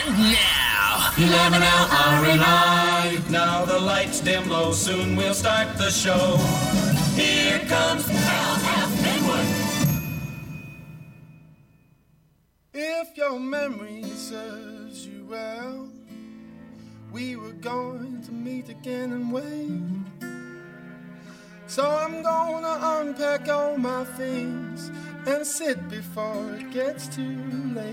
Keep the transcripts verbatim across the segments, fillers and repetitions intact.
now. eleven L R and I. Now the lights dim low, soon we'll start the show. Here comes L F Penwood. If your memory serves you well, we were going to meet again and wait. So I'm gonna unpack all my things and sit before it gets too late.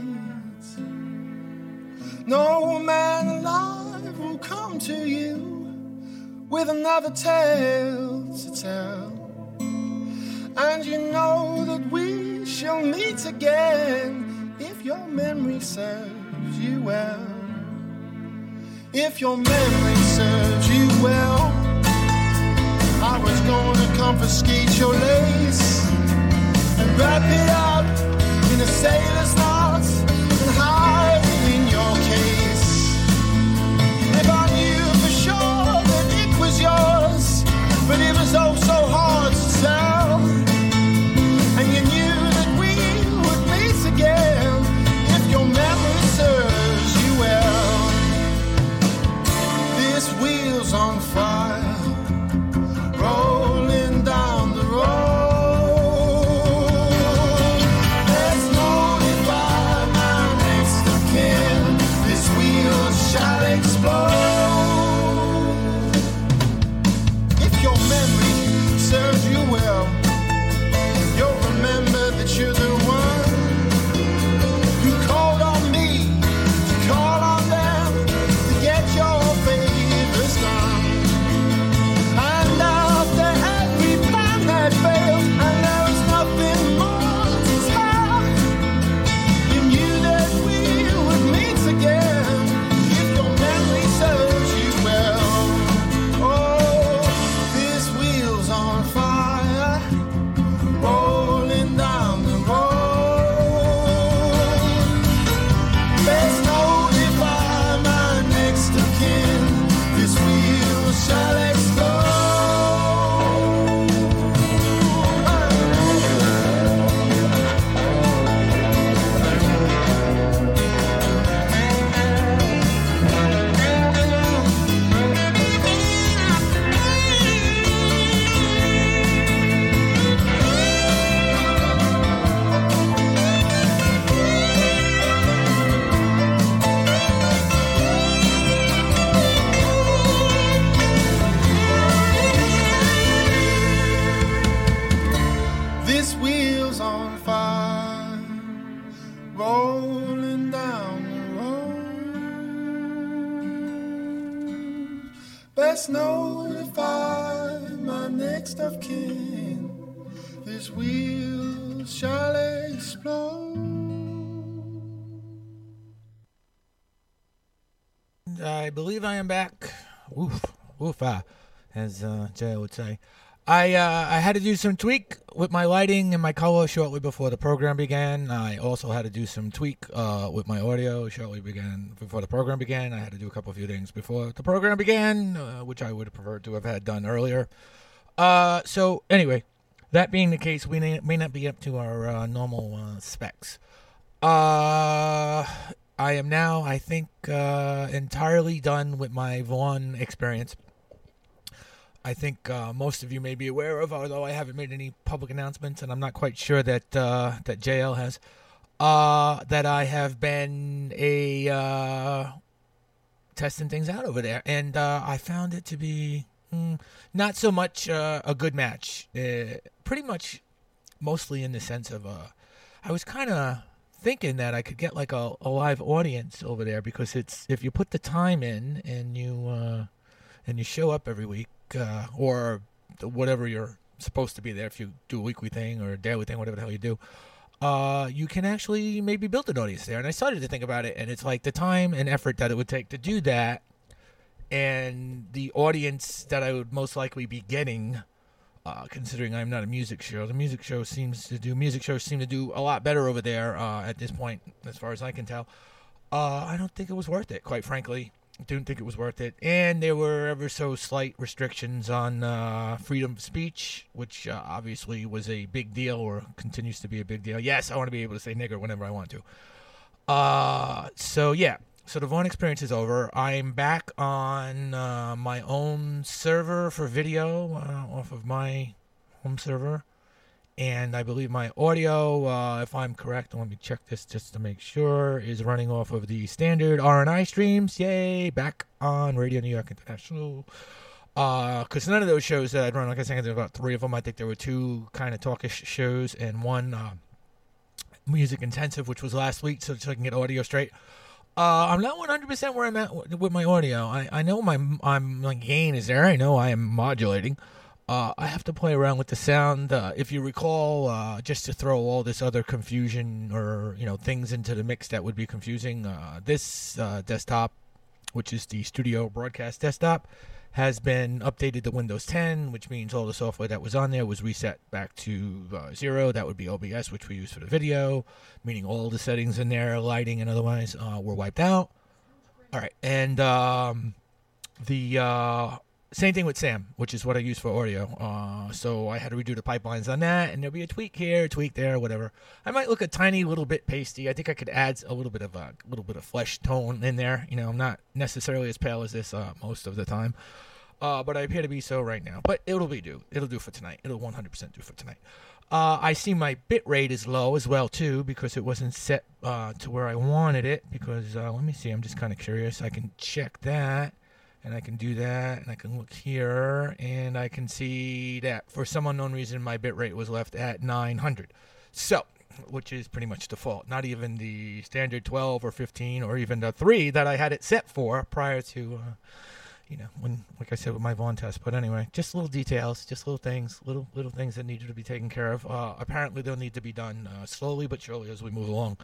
No man alive will come to you with another tale to tell. And you know that we shall meet again if your memory serves you well. If your memory serves you well, I was gonna confiscate your lace and wrap it up in a sailor's knot and hide it in your case. If I knew for sure that it was yours, but it was oh so hard to tell, and you knew that we would meet again if your memory serves you well. This wheel's on fire, rolling down the road. Let's notify my next of kin. This wheel shall explode. If your memory serves you well, you'll remember that you're the one who called on me to call on them to get your favors done. And after every plan had failed and there was nothing more to tell, you knew that we would meet again if your memory serves you well. Oh, this wheel's on fire, rolling down the road. Let's notify my next of kin. This wheel shall explode. This wheel's on fire, rolling down the road. Best notify my next of kin. This wheel shall explode. I believe I am back. Oof, oof, ah, as uh, Jay would say. I uh, I had to do some tweak with my lighting and my color shortly before the program began. I also had to do some tweak uh, with my audio shortly began before the program began. I had to do a couple of few things before the program began, uh, which I would have preferred to have had done earlier. Uh, so anyway, that being the case, we may, may not be up to our uh, normal uh, specs. Uh, I am now, I think, uh, entirely done with my Vaughn experience. I think uh, most of you may be aware of, although I haven't made any public announcements, and I'm not quite sure that uh, that J L has, uh, that I have been a uh, testing things out over there, and uh, I found it to be mm, not so much uh, a good match. Uh, pretty much, mostly in the sense of, uh, I was kind of thinking that I could get like a, a live audience over there, because it's if you put the time in and you uh, and you show up every week. Uh, or whatever you're supposed to be there, if you do a weekly thing or a daily thing, whatever the hell you do, uh, you can actually maybe build an audience there. And I started to think about it, and it's like the time and effort that it would take to do that, and the audience that I would most likely be getting, uh, considering I'm not a music show. The music show seems to do music shows seem to do a lot better over there uh, at this point, as far as I can tell. Uh, I don't think it was worth it, quite frankly. Didn't think it was worth it. And there were ever so slight restrictions on uh, freedom of speech, which uh, obviously was a big deal, or continues to be a big deal. Yes, I want to be able to say nigger whenever I want to. Uh, so, yeah. so the Vaughn experience is over. I'm back on uh, my own server for video uh, off of my home server. And I believe my audio, uh, if I'm correct, let me check this just to make sure, is running off of the standard R N I streams. Yay, back on Radio New York International. Because uh, none of those shows that I'd run, like I said, there were about three of them. I think there were two kind of talkish shows and one uh, music intensive, which was last week, so, so I can get audio straight. Uh, I'm not one hundred percent where I'm at with my audio. I, I know my, I'm, my gain is there. I know I am modulating. Uh, I have to play around with the sound. Uh, if you recall, uh, just to throw all this other confusion or, you know, things into the mix that would be confusing, uh, this uh, desktop, which is the Studio Broadcast desktop, has been updated to Windows ten, which means all the software that was on there was reset back to uh, zero. That would be O B S, which we use for the video, meaning all the settings in there, lighting and otherwise, uh, were wiped out. All right, and um, the... Uh, Same thing with Sam, which is what I use for audio. Uh, so I had to redo the pipelines on that, and there'll be a tweak here, a tweak there, whatever. I might look a tiny little bit pasty. I think I could add a little bit of a little bit of flesh tone in there. You know, I'm not necessarily as pale as this uh, most of the time, uh, but I appear to be so right now. But it'll be do. It'll do for tonight. It'll one hundred percent do for tonight. Uh, I see my bit rate is low as well too because it wasn't set uh, to where I wanted it. Because uh, let me see. I'm just kind of curious. I can check that. And I can do that, and I can look here, and I can see that for some unknown reason, my bitrate was left at nine hundred. So, which is pretty much default. Not even the standard twelve or fifteen or even the three that I had it set for prior to, uh, you know, when, like I said, with my Vaughn test. But anyway, just little details, just little things, little little things that needed to be taken care of. Uh, apparently, they'll need to be done uh, slowly but surely as we move along.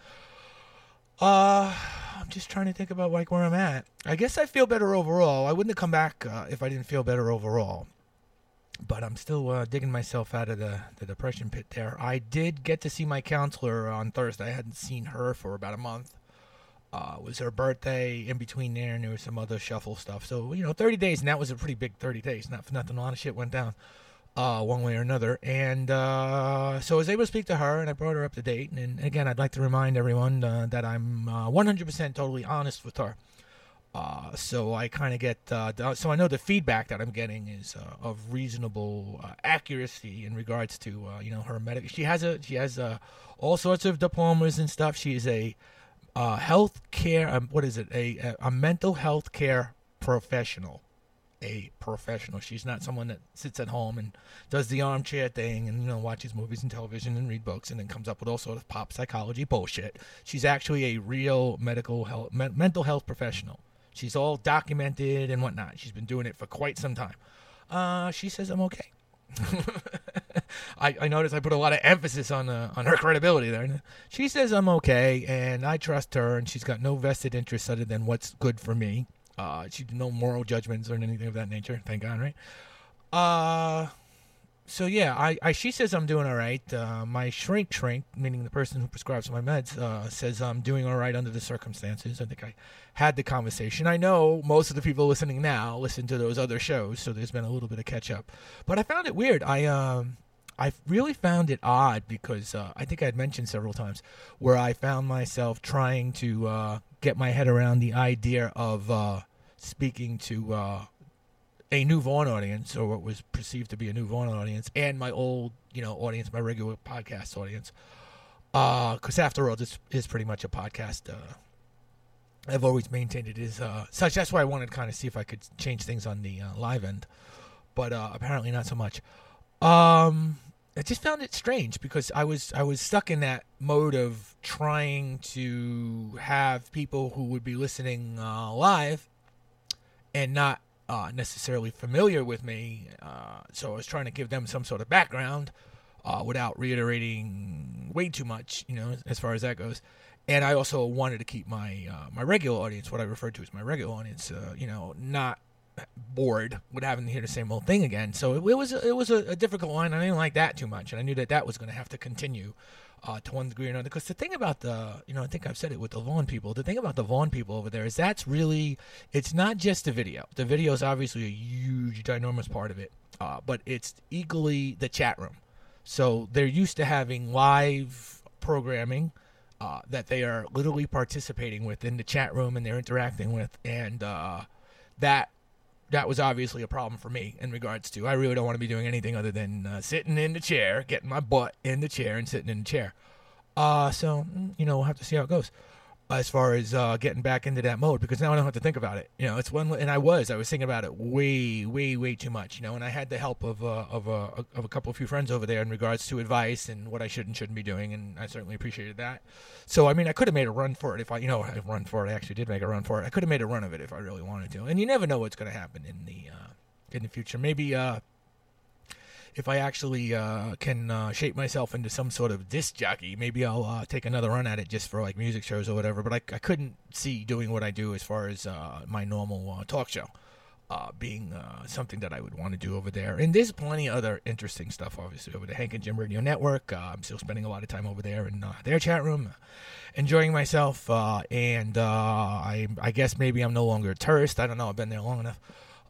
Uh, I'm just trying to think about like where I'm at. I guess I feel better overall. I wouldn't have come back uh, if I didn't feel better overall. But I'm still uh, digging myself out of the, the depression pit there. I did get to see my counselor on Thursday. I hadn't seen her for about a month. Uh, it was her birthday in between there, and there was some other shuffle stuff. So, you know, thirty days, and that was a pretty big thirty days. Not for nothing, a lot of shit went down. Uh, one way or another. And uh, so I was able to speak to her, and I brought her up to date. And, and again, I'd like to remind everyone uh, that I'm uh, one hundred percent totally honest with her. Uh, so I kind of get, uh, so I know the feedback that I'm getting is uh, of reasonable uh, accuracy in regards to, uh, you know, her medical. She has a, she has uh, all sorts of diplomas and stuff. She is a uh, health care, um, what is it, a, a mental health care professional. A professional. She's not someone that sits at home and does the armchair thing and, you know, watches movies and television and read books and then comes up with all sort of pop psychology bullshit. She's actually a real medical health, me- mental health professional. She's all documented and whatnot. She's been doing it for quite some time. Uh, she says I'm okay. I, I noticed I put a lot of emphasis on uh, on her credibility there. She says I'm okay, and I trust her, and she's got no vested interest other than what's good for me. Uh, she did no moral judgments or anything of that nature. Thank God, right? Uh, so yeah, I, I she says I'm doing all right. Uh, my shrink shrink, meaning the person who prescribes my meds, uh, says I'm doing all right under the circumstances. I think I had the conversation. I know most of the people listening now listen to those other shows, so there's been a little bit of catch up. But I found it weird. I um I really found it odd because uh, I think I had mentioned several times where I found myself trying to uh, get my head around the idea of uh, speaking to uh, a new Vaughn audience, or what was perceived to be a new Vaughn audience, and my old, you know, audience, my regular podcast audience. Because uh, after all, this is pretty much a podcast. Uh, I've always maintained it is uh, such. That's why I wanted to kind of see if I could change things on the uh, live end, but uh, apparently not so much. Um, I just found it strange because I was I was stuck in that mode of trying to have people who would be listening uh, live and not uh, necessarily familiar with me. Uh, so I was trying to give them some sort of background uh, without reiterating way too much, you know, as far as that goes. And I also wanted to keep my uh, my regular audience, what I refer to as my regular audience, uh, you know, not bored with having to hear the same old thing again. So it, it was a, it was a, a difficult line. I didn't like that too much, and I knew that that was going to have to continue uh, to one degree or another. Because the thing about the, you know, I think I've said it with the Vaughn people. The thing about the Vaughn people over there is that's really, it's not just the video. The video is obviously a huge, ginormous part of it, uh, but it's equally the chat room. So they're used to having live programming. uh, that they are literally participating with in the chat room and they're interacting with, and uh, that that was obviously a problem for me in regards to I really don't want to be doing anything other than uh, sitting in the chair, getting my butt in the chair and sitting in the chair. Uh, so, you know, we'll have to see how it goes as far as uh, getting back into that mode, because now I don't have to think about it. You know, it's one, and I was, I was thinking about it way, way, way too much, you know, and I had the help of, uh, of, uh, of a couple of few friends over there in regards to advice and what I should and shouldn't be doing, and I certainly appreciated that. So, I mean, I could have made a run for it if I, you know, I run for it, I actually did make a run for it. I could have made a run of it if I really wanted to, and you never know what's going to happen in the, uh, in the future. Maybe, uh, if I actually uh, can uh, shape myself into some sort of disc jockey, maybe I'll uh, take another run at it just for like music shows or whatever. But I, I couldn't see doing what I do as far as uh, my normal uh, talk show uh, being uh, something that I would want to do over there. And there's plenty of other interesting stuff, obviously, over the Hank and Jim Radio Network. Uh, I'm still spending a lot of time over there in uh, their chat room, enjoying myself. Uh, and uh, I, I guess maybe I'm no longer a tourist. I don't know. I've been there long enough.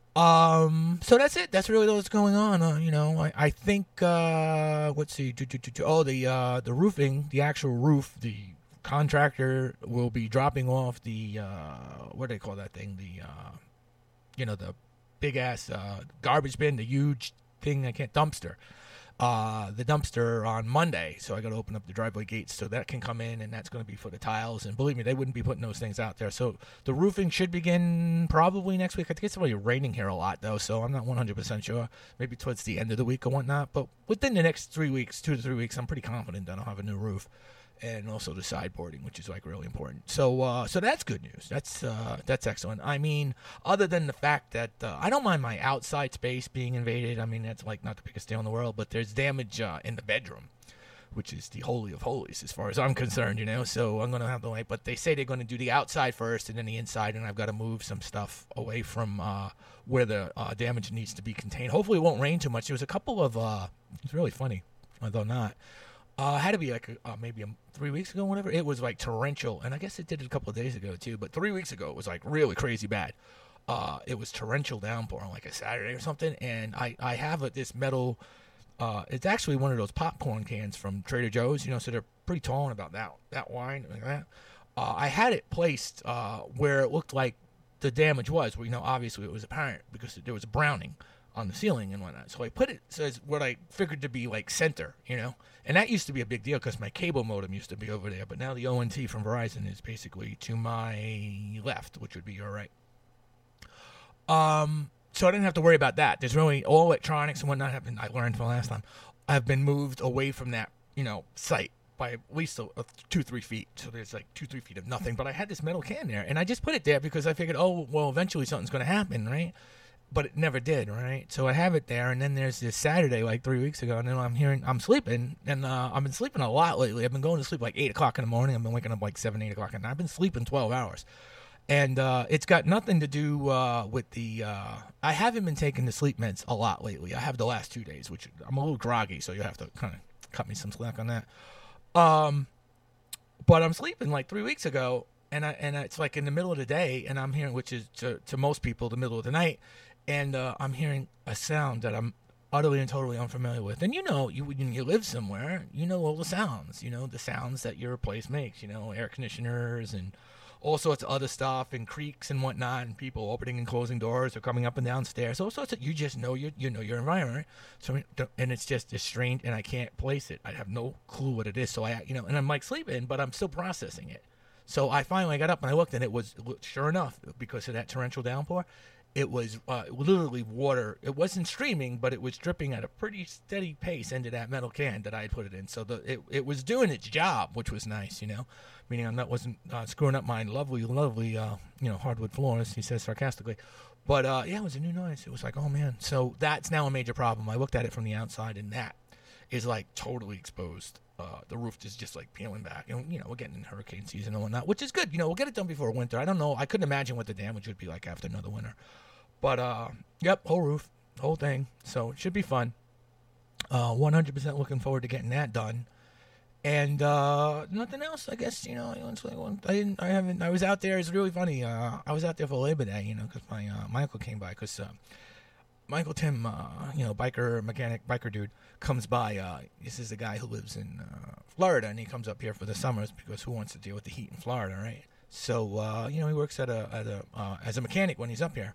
Um, so that's it. That's really what's going on. Uh, you know, I, I think, uh, let's see, do, do, do, do, oh, the, uh, the roofing, the actual roof, the contractor will be dropping off the, uh, what do they call that thing? The, uh, you know, the big ass, uh, garbage bin, the huge thing, I can't, dumpster. Uh, the dumpster on Monday, so I got to open up the driveway gates so that can come in, and that's going to be for the tiles. And believe me, they wouldn't be putting those things out there. So the roofing should begin probably next week. I think it's really raining here a lot, though, so I'm not one hundred percent sure. Maybe towards the end of the week or whatnot. But within the next three weeks, two to three weeks, I'm pretty confident that I'll have a new roof. And also the sideboarding, which is like really important. So, uh, so that's good news. That's uh, that's excellent. I mean, other than the fact that uh, I don't mind my outside space being invaded. I mean, that's like not the biggest deal in the world. But there's damage uh, in the bedroom, which is the holy of holies as far as I'm concerned. You know, so I'm gonna have to wait. But they say they're gonna do the outside first and then the inside, and I've got to move some stuff away from uh, where the uh, damage needs to be contained. Hopefully, it won't rain too much. There was a couple of. Uh, it's really funny, although not. Uh, had to be like uh, maybe um, three weeks ago, whatever. It was like torrential, and I guess it did it a couple of days ago too. But three weeks ago, it was like really crazy bad. Uh, it was torrential downpour on like a Saturday or something, and I I have a, this metal. Uh, it's actually one of those popcorn cans from Trader Joe's, you know, so they're pretty tall and about that that wide like that. Uh, I had it placed uh, where it looked like the damage was. Where, you know, obviously it was apparent because there was a browning on the ceiling and whatnot. So I put it so it's what I figured to be like center, you know. And that used to be a big deal because my cable modem used to be over there. But now the O N T from Verizon is basically to my left, which would be your right. Um, so I didn't have to worry about that. There's really all electronics and whatnot have been, I learned from last time, have been moved away from that, you know, site by at least a, a two, three feet. So there's like two, three feet of nothing. But I had this metal can there, and I just put it there because I figured, oh, well, eventually something's going to happen, right? But it never did, right? So I have it there, and then there's this Saturday, like three weeks ago, and then I'm hearing, I'm sleeping, and uh, I've been sleeping a lot lately. I've been going to sleep like eight o'clock in the morning. I've been waking up like seven, eight o'clock, and I've been sleeping twelve hours. And uh, it's got nothing to do uh, with the, uh, I haven't been taking the sleep meds a lot lately. I have the last two days, which I'm a little groggy, so you'll have to kind of cut me some slack on that. Um, but I'm sleeping like three weeks ago, and I, and it's like in the middle of the day, and I'm hearing, which is to, to most people the middle of the night, and uh, I'm hearing a sound that I'm utterly and totally unfamiliar with. And you know, you when you live somewhere, you know all the sounds, you know, the sounds that your place makes, you know, air conditioners and all sorts of other stuff and creaks and whatnot, and people opening and closing doors or coming up and down stairs, all sorts of, you just know your, you know your environment. So, and it's just it's strange, and I can't place it. I have no clue what it is. So I, you know, and I'm like sleeping, but I'm still processing it. So I finally got up and I looked, and it was, sure enough, because of that torrential downpour, it was uh, literally water. It wasn't streaming, but it was dripping at a pretty steady pace into that metal can that I had put it in. So the it, it was doing its job, which was nice, you know. Meaning I'm not wasn't uh, screwing up my lovely, lovely, uh, you know, hardwood floors, he says sarcastically. But, uh, yeah, it was a new noise. It was like, oh, man. So that's now a major problem. I looked at it from the outside, and that is, like, totally exposed. Uh, the roof is just, like, peeling back. And, you know, we're getting in hurricane season and whatnot, which is good. You know, we'll get it done before winter. I don't know. I couldn't imagine what the damage would be like after another winter. But, uh, yep, whole roof, whole thing. So it should be fun. Uh, one hundred percent looking forward to getting that done. And uh, nothing else, I guess, you know. I didn't, I haven't, I was out there. It's really funny. Uh, I was out there for Labor Day, you know, because my, uh, my uncle came by. Because uh, my Uncle Tim, uh, you know, biker, mechanic, biker dude, comes by. Uh, this is the guy who lives in uh, Florida, and he comes up here for the summers because who wants to deal with the heat in Florida, right? So, uh, you know, he works at a, at a uh, as a mechanic when he's up here.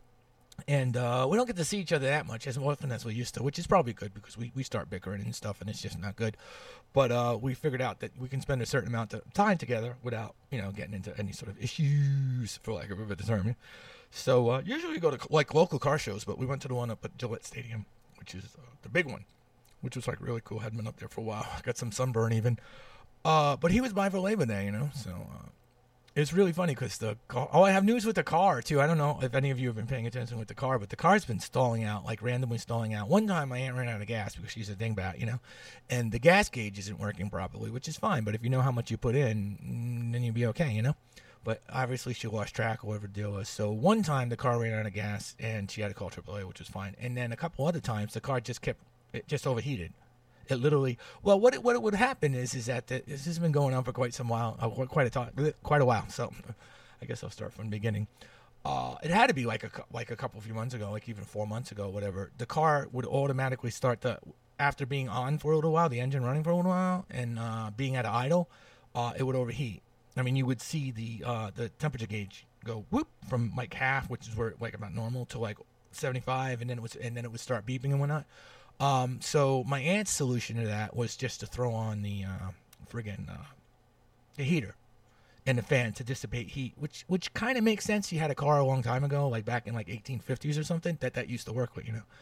And uh, we don't get to see each other that much as often as we used to, which is probably good because we, we start bickering and stuff, and it's just not good. But uh, we figured out that we can spend a certain amount of time together without, you know, getting into any sort of issues, for lack of a better term. So uh, usually we go to, like, local car shows, but we went to the one up at Gillette Stadium, which is uh, the big one, which was, like, really cool. Hadn't been up there for a while. Got some sunburn even. Uh, but he was by for Labor Day, you know, so... Uh, It's really funny because the car, oh, I have news with the car, too. I don't know if any of you have been paying attention with the car, but the car's been stalling out, like randomly stalling out. One time my aunt ran out of gas because she's a dingbat, you know, and the gas gauge isn't working properly, which is fine. But if you know how much you put in, then you'll be okay, you know. But obviously she lost track of whatever the deal was. So one time the car ran out of gas and she had to call triple A, which was fine. And then a couple other times the car just kept, it just overheated. It literally, well, what it, what it would happen is, is that the, this has been going on for quite some while, uh, quite a time, quite a while. So, I guess I'll start from the beginning. Uh, it had to be like a like a couple few months ago, like even four months ago, whatever. The car would automatically start to, after being on for a little while, the engine running for a little while, and uh, being at idle, uh, it would overheat. I mean, you would see the uh, the temperature gauge go whoop from like half, which is where like about normal, to like seventy-five, and then it was and then it would start beeping and whatnot. Um, so my aunt's solution to that was just to throw on the uh, friggin' uh, the heater and the fan to dissipate heat, which which kind of makes sense. She had a car a long time ago, like back in like eighteen fifties or something, that that used to work with, you know.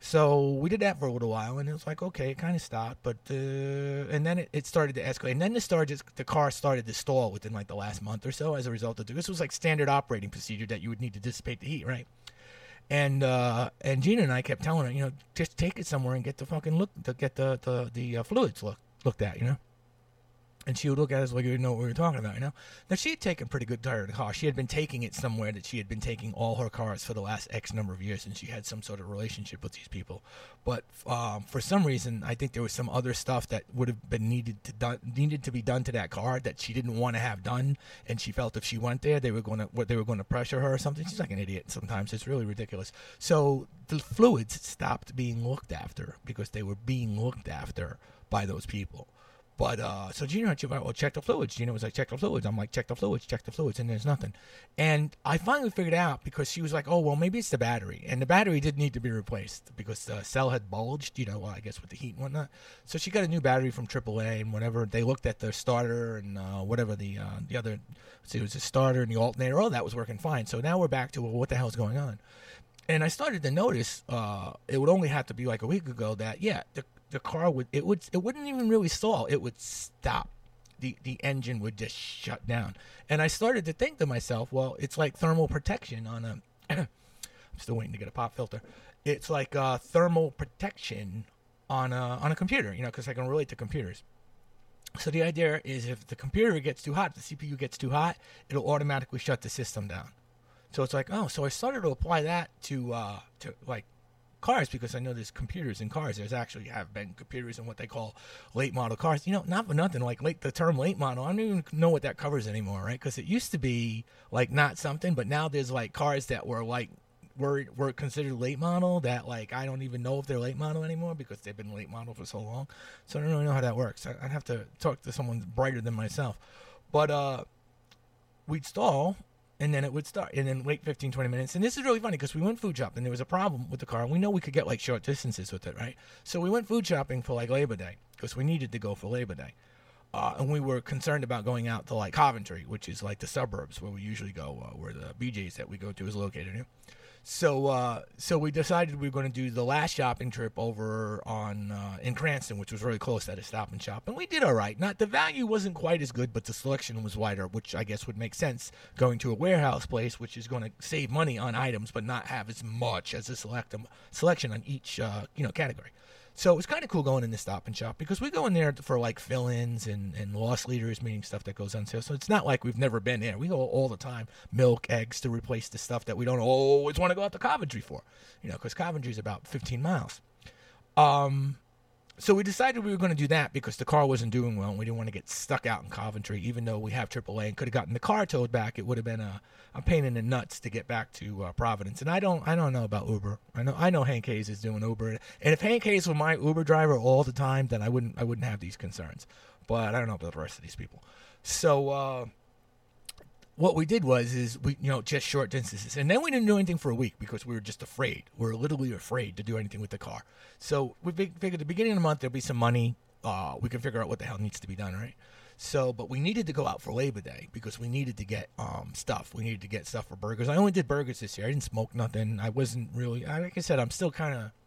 So we did that for a little while, and it was like, okay, it kind of stopped, but uh, and then it, it started to escalate, and then the started the car started to stall within like the last month or so as a result of this. This was like standard operating procedure that you would need to dissipate the heat, right? And uh, and Gina and I kept telling her, you know, just take it somewhere and get the fucking look, to get the the the uh, fluids look, looked at, you know. And she would look at us like we didn't know what we were talking about, you know. Now, she had taken pretty good care of the car. She had been taking it somewhere that she had been taking all her cars for the last X number of years, and she had some sort of relationship with these people. But um, for some reason, I think there was some other stuff that would have been needed to done, needed to be done to that car that she didn't want to have done, and she felt if she went there, they were going to they were going to pressure her or something. She's like an idiot sometimes. It's really ridiculous. So the fluids stopped being looked after because they were being looked after by those people. But, uh, so Gina, she went, well, check the fluids. Gina was like, check the fluids. I'm like, check the fluids, check the fluids, and there's nothing. And I finally figured out because she was like, oh, well, maybe it's the battery. And the battery did need to be replaced because the cell had bulged, you know, well, I guess with the heat and whatnot. So she got a new battery from triple A, and whatever. They looked at the starter and uh, whatever the uh, the other, let's see, it was the starter and the alternator. Oh, that was working fine. So now we're back to, well, what the hell's going on? And I started to notice uh, it would only have to be like a week ago that, yeah, the the car would it would it wouldn't even really stall. It would stop. The the engine would just shut down. And I started to think to myself, well, it's like thermal protection on a I'm still waiting to get a pop filter. It's like uh, thermal protection on a on a computer, you know, because I can relate to computers. So the idea is if the computer gets too hot, the C P U gets too hot, it'll automatically shut the system down. So it's like, oh, so I started to apply that to uh, to like cars because I know there's computers in cars. There's actually have been computers in what they call late model cars. You know, not for nothing, like late, the term late model, I don't even know what that covers anymore, right? Because it used to be like not something, but now there's like cars that were like were were considered late model that like I don't even know if they're late model anymore because they've been late model for so long. So I don't really know how that works. I, I'd have to talk to someone brighter than myself. But uh, we'd stall. And then it would start, and then wait fifteen, twenty minutes. And this is really funny because we went food shopping. There was a problem with the car. And we know we could get like short distances with it, right? So we went food shopping for like Labor Day because we needed to go for Labor Day. Uh, and we were concerned about going out to like Coventry, which is like the suburbs where we usually go, uh, where the B J's that we go to is located. You know? So uh, so we decided we were going to do the last shopping trip over on uh, in Cranston, which was really close at a Stop and Shop. And we did all right. Not, the value wasn't quite as good, but the selection was wider, which I guess would make sense going to a warehouse place, which is going to save money on items but not have as much as a select, um, selection on each uh, you know category. So it was kind of cool going in the Stop and Shop because we go in there for like fill-ins and, and loss leaders, meaning stuff that goes on sale. So it's not like we've never been there. We go all the time, milk, eggs to replace the stuff that we don't always want to go out to Coventry for, you know, because Coventry is about fifteen miles. Um, so we decided we were going to do that because the car wasn't doing well and we didn't want to get stuck out in Coventry, even though we have triple A and could have gotten the car towed back. It would have been a, a pain in the nuts to get back to uh, Providence. And I don't I don't know about Uber. I know I know Hank Hayes is doing Uber. And if Hank Hayes were my Uber driver all the time, then I wouldn't I wouldn't have these concerns. but I don't know about the rest of these people. So uh, what we did was is we you know just short distances, and then we didn't do anything for a week because we were just afraid. We were literally afraid to do anything with the car. So we figured at the beginning of the month there'll be some money. Uh, we can figure out what the hell needs to be done, right? So, but we needed to go out for Labor Day because we needed to get um, stuff. We needed to get stuff for burgers. I only did burgers this year. I didn't smoke nothing. I wasn't really, like I said, I'm still kind of,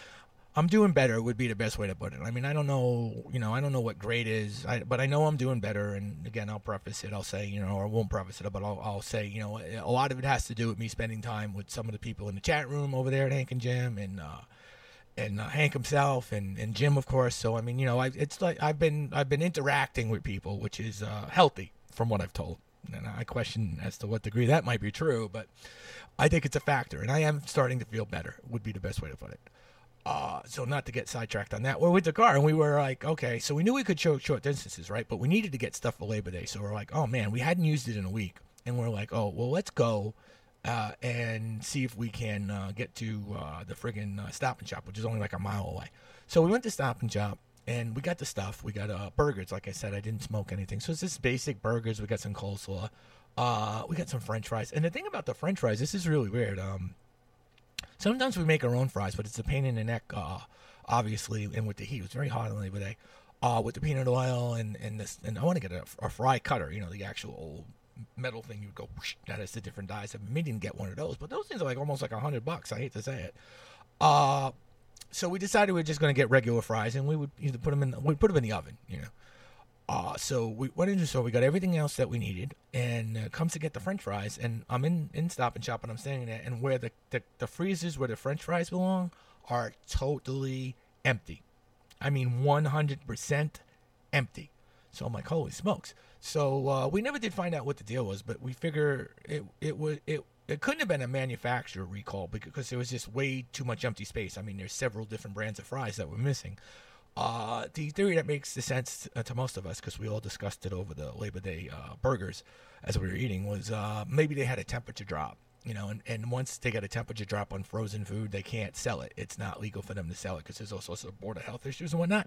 I'm doing better would be the best way to put it. I mean, I don't know, you know, I don't know what great is, I, but I know I'm doing better. And again, I'll preface it. I'll say, you know, or I won't preface it, but I'll, I'll say, you know, a lot of it has to do with me spending time with some of the people in the chat room over there at Hank and Jim, and, uh, and uh, Hank himself, and, and Jim, of course. So I mean, you know, I, it's like I've been I've been interacting with people, which is uh, healthy from what I've told. And I question as to what degree that might be true, but I think it's a factor, and I am starting to feel better. Would be the best way to put it. Uh, so not to get sidetracked on that. We're with the car, and we were like, okay, so we knew we could show short distances, right? But we needed to get stuff for Labor Day, so we're like, oh man, we hadn't used it in a week, and we're like, oh well, let's go. Uh, and see if we can uh, get to uh, the friggin' uh, Stop and Shop, which is only like a mile away. So we went to Stop and Shop, and we got the stuff. We got uh, burgers. Like I said, I didn't smoke anything. So it's just basic burgers. We got some coleslaw. Uh, we got some French fries. And the thing about the French fries, this is really weird. Um, sometimes we make our own fries, but it's a pain in the neck, uh, obviously, and with the heat. It was very hot on Labor Day. Uh, with the peanut oil and, and this. And I want to get a, a fry cutter, you know, the actual old metal thing. You would go whoosh, that has the different dies. I mean, we didn't get one of those, but those things are like almost like a hundred bucks. I hate to say it. Uh, so we decided we were just going to get regular fries, and we would either put them in, we put them in the oven, you know. Uh, so we went into the store. We got everything else that we needed, and uh, comes to get the French fries. And I'm in, in Stop and Shop, and I'm standing there, and where the, the the freezers where the French fries belong are totally empty. I mean, one hundred percent empty. So I'm like, holy smokes. So uh, we never did find out what the deal was, but we figure it it was it it couldn't have been a manufacturer recall because there was just way too much empty space. I mean, there's several different brands of fries that were missing. Uh, the theory that makes the sense uh, to most of us, because we all discussed it over the Labor Day uh, burgers as we were eating, was uh, maybe they had a temperature drop. You know, and, and once they get a temperature drop on frozen food, they can't sell it. It's not legal for them to sell it because there's all sorts of border health issues and whatnot.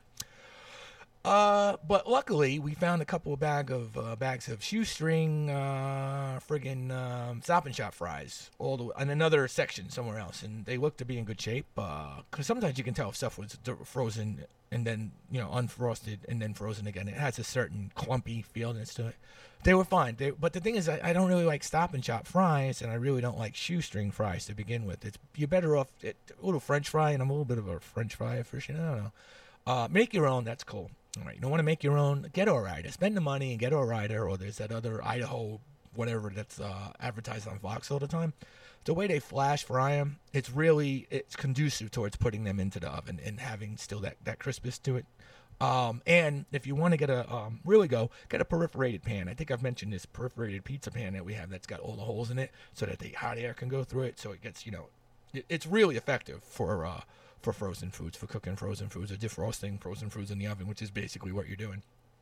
Uh, but luckily, we found a couple of bag of uh, bags of shoestring, uh, friggin' um, Stop and Shop fries, all the way, in another section somewhere else, and they looked to be in good shape. Uh, because sometimes you can tell if stuff was d- frozen and then you know unfrosted and then frozen again. It has a certain clumpy feelness to it. They were fine. They, but the thing is, I, I don't really like Stop and Shop fries, and I really don't like shoestring fries to begin with. It's you're better off it, a little French fry, and I'm a little bit of a French fry aficionado. I don't know. Uh, make your own. That's cool. All right, you don't want to make your own, get Ore-Ida. Spend the money and get Ore-Ida, or there's that other Idaho whatever that's uh, advertised on Fox all the time. The way they flash fry them, it's really, it's conducive towards putting them into the oven and having still that, that crispness to it. Um, and if you want to get a, um, really go, get a perforated pan. I think I've mentioned this perforated pizza pan that we have that's got all the holes in it so that the hot air can go through it. So it gets, you know, it, it's really effective for, uh, for frozen foods, for cooking frozen foods, or defrosting frozen foods in the oven, which is basically what you're doing.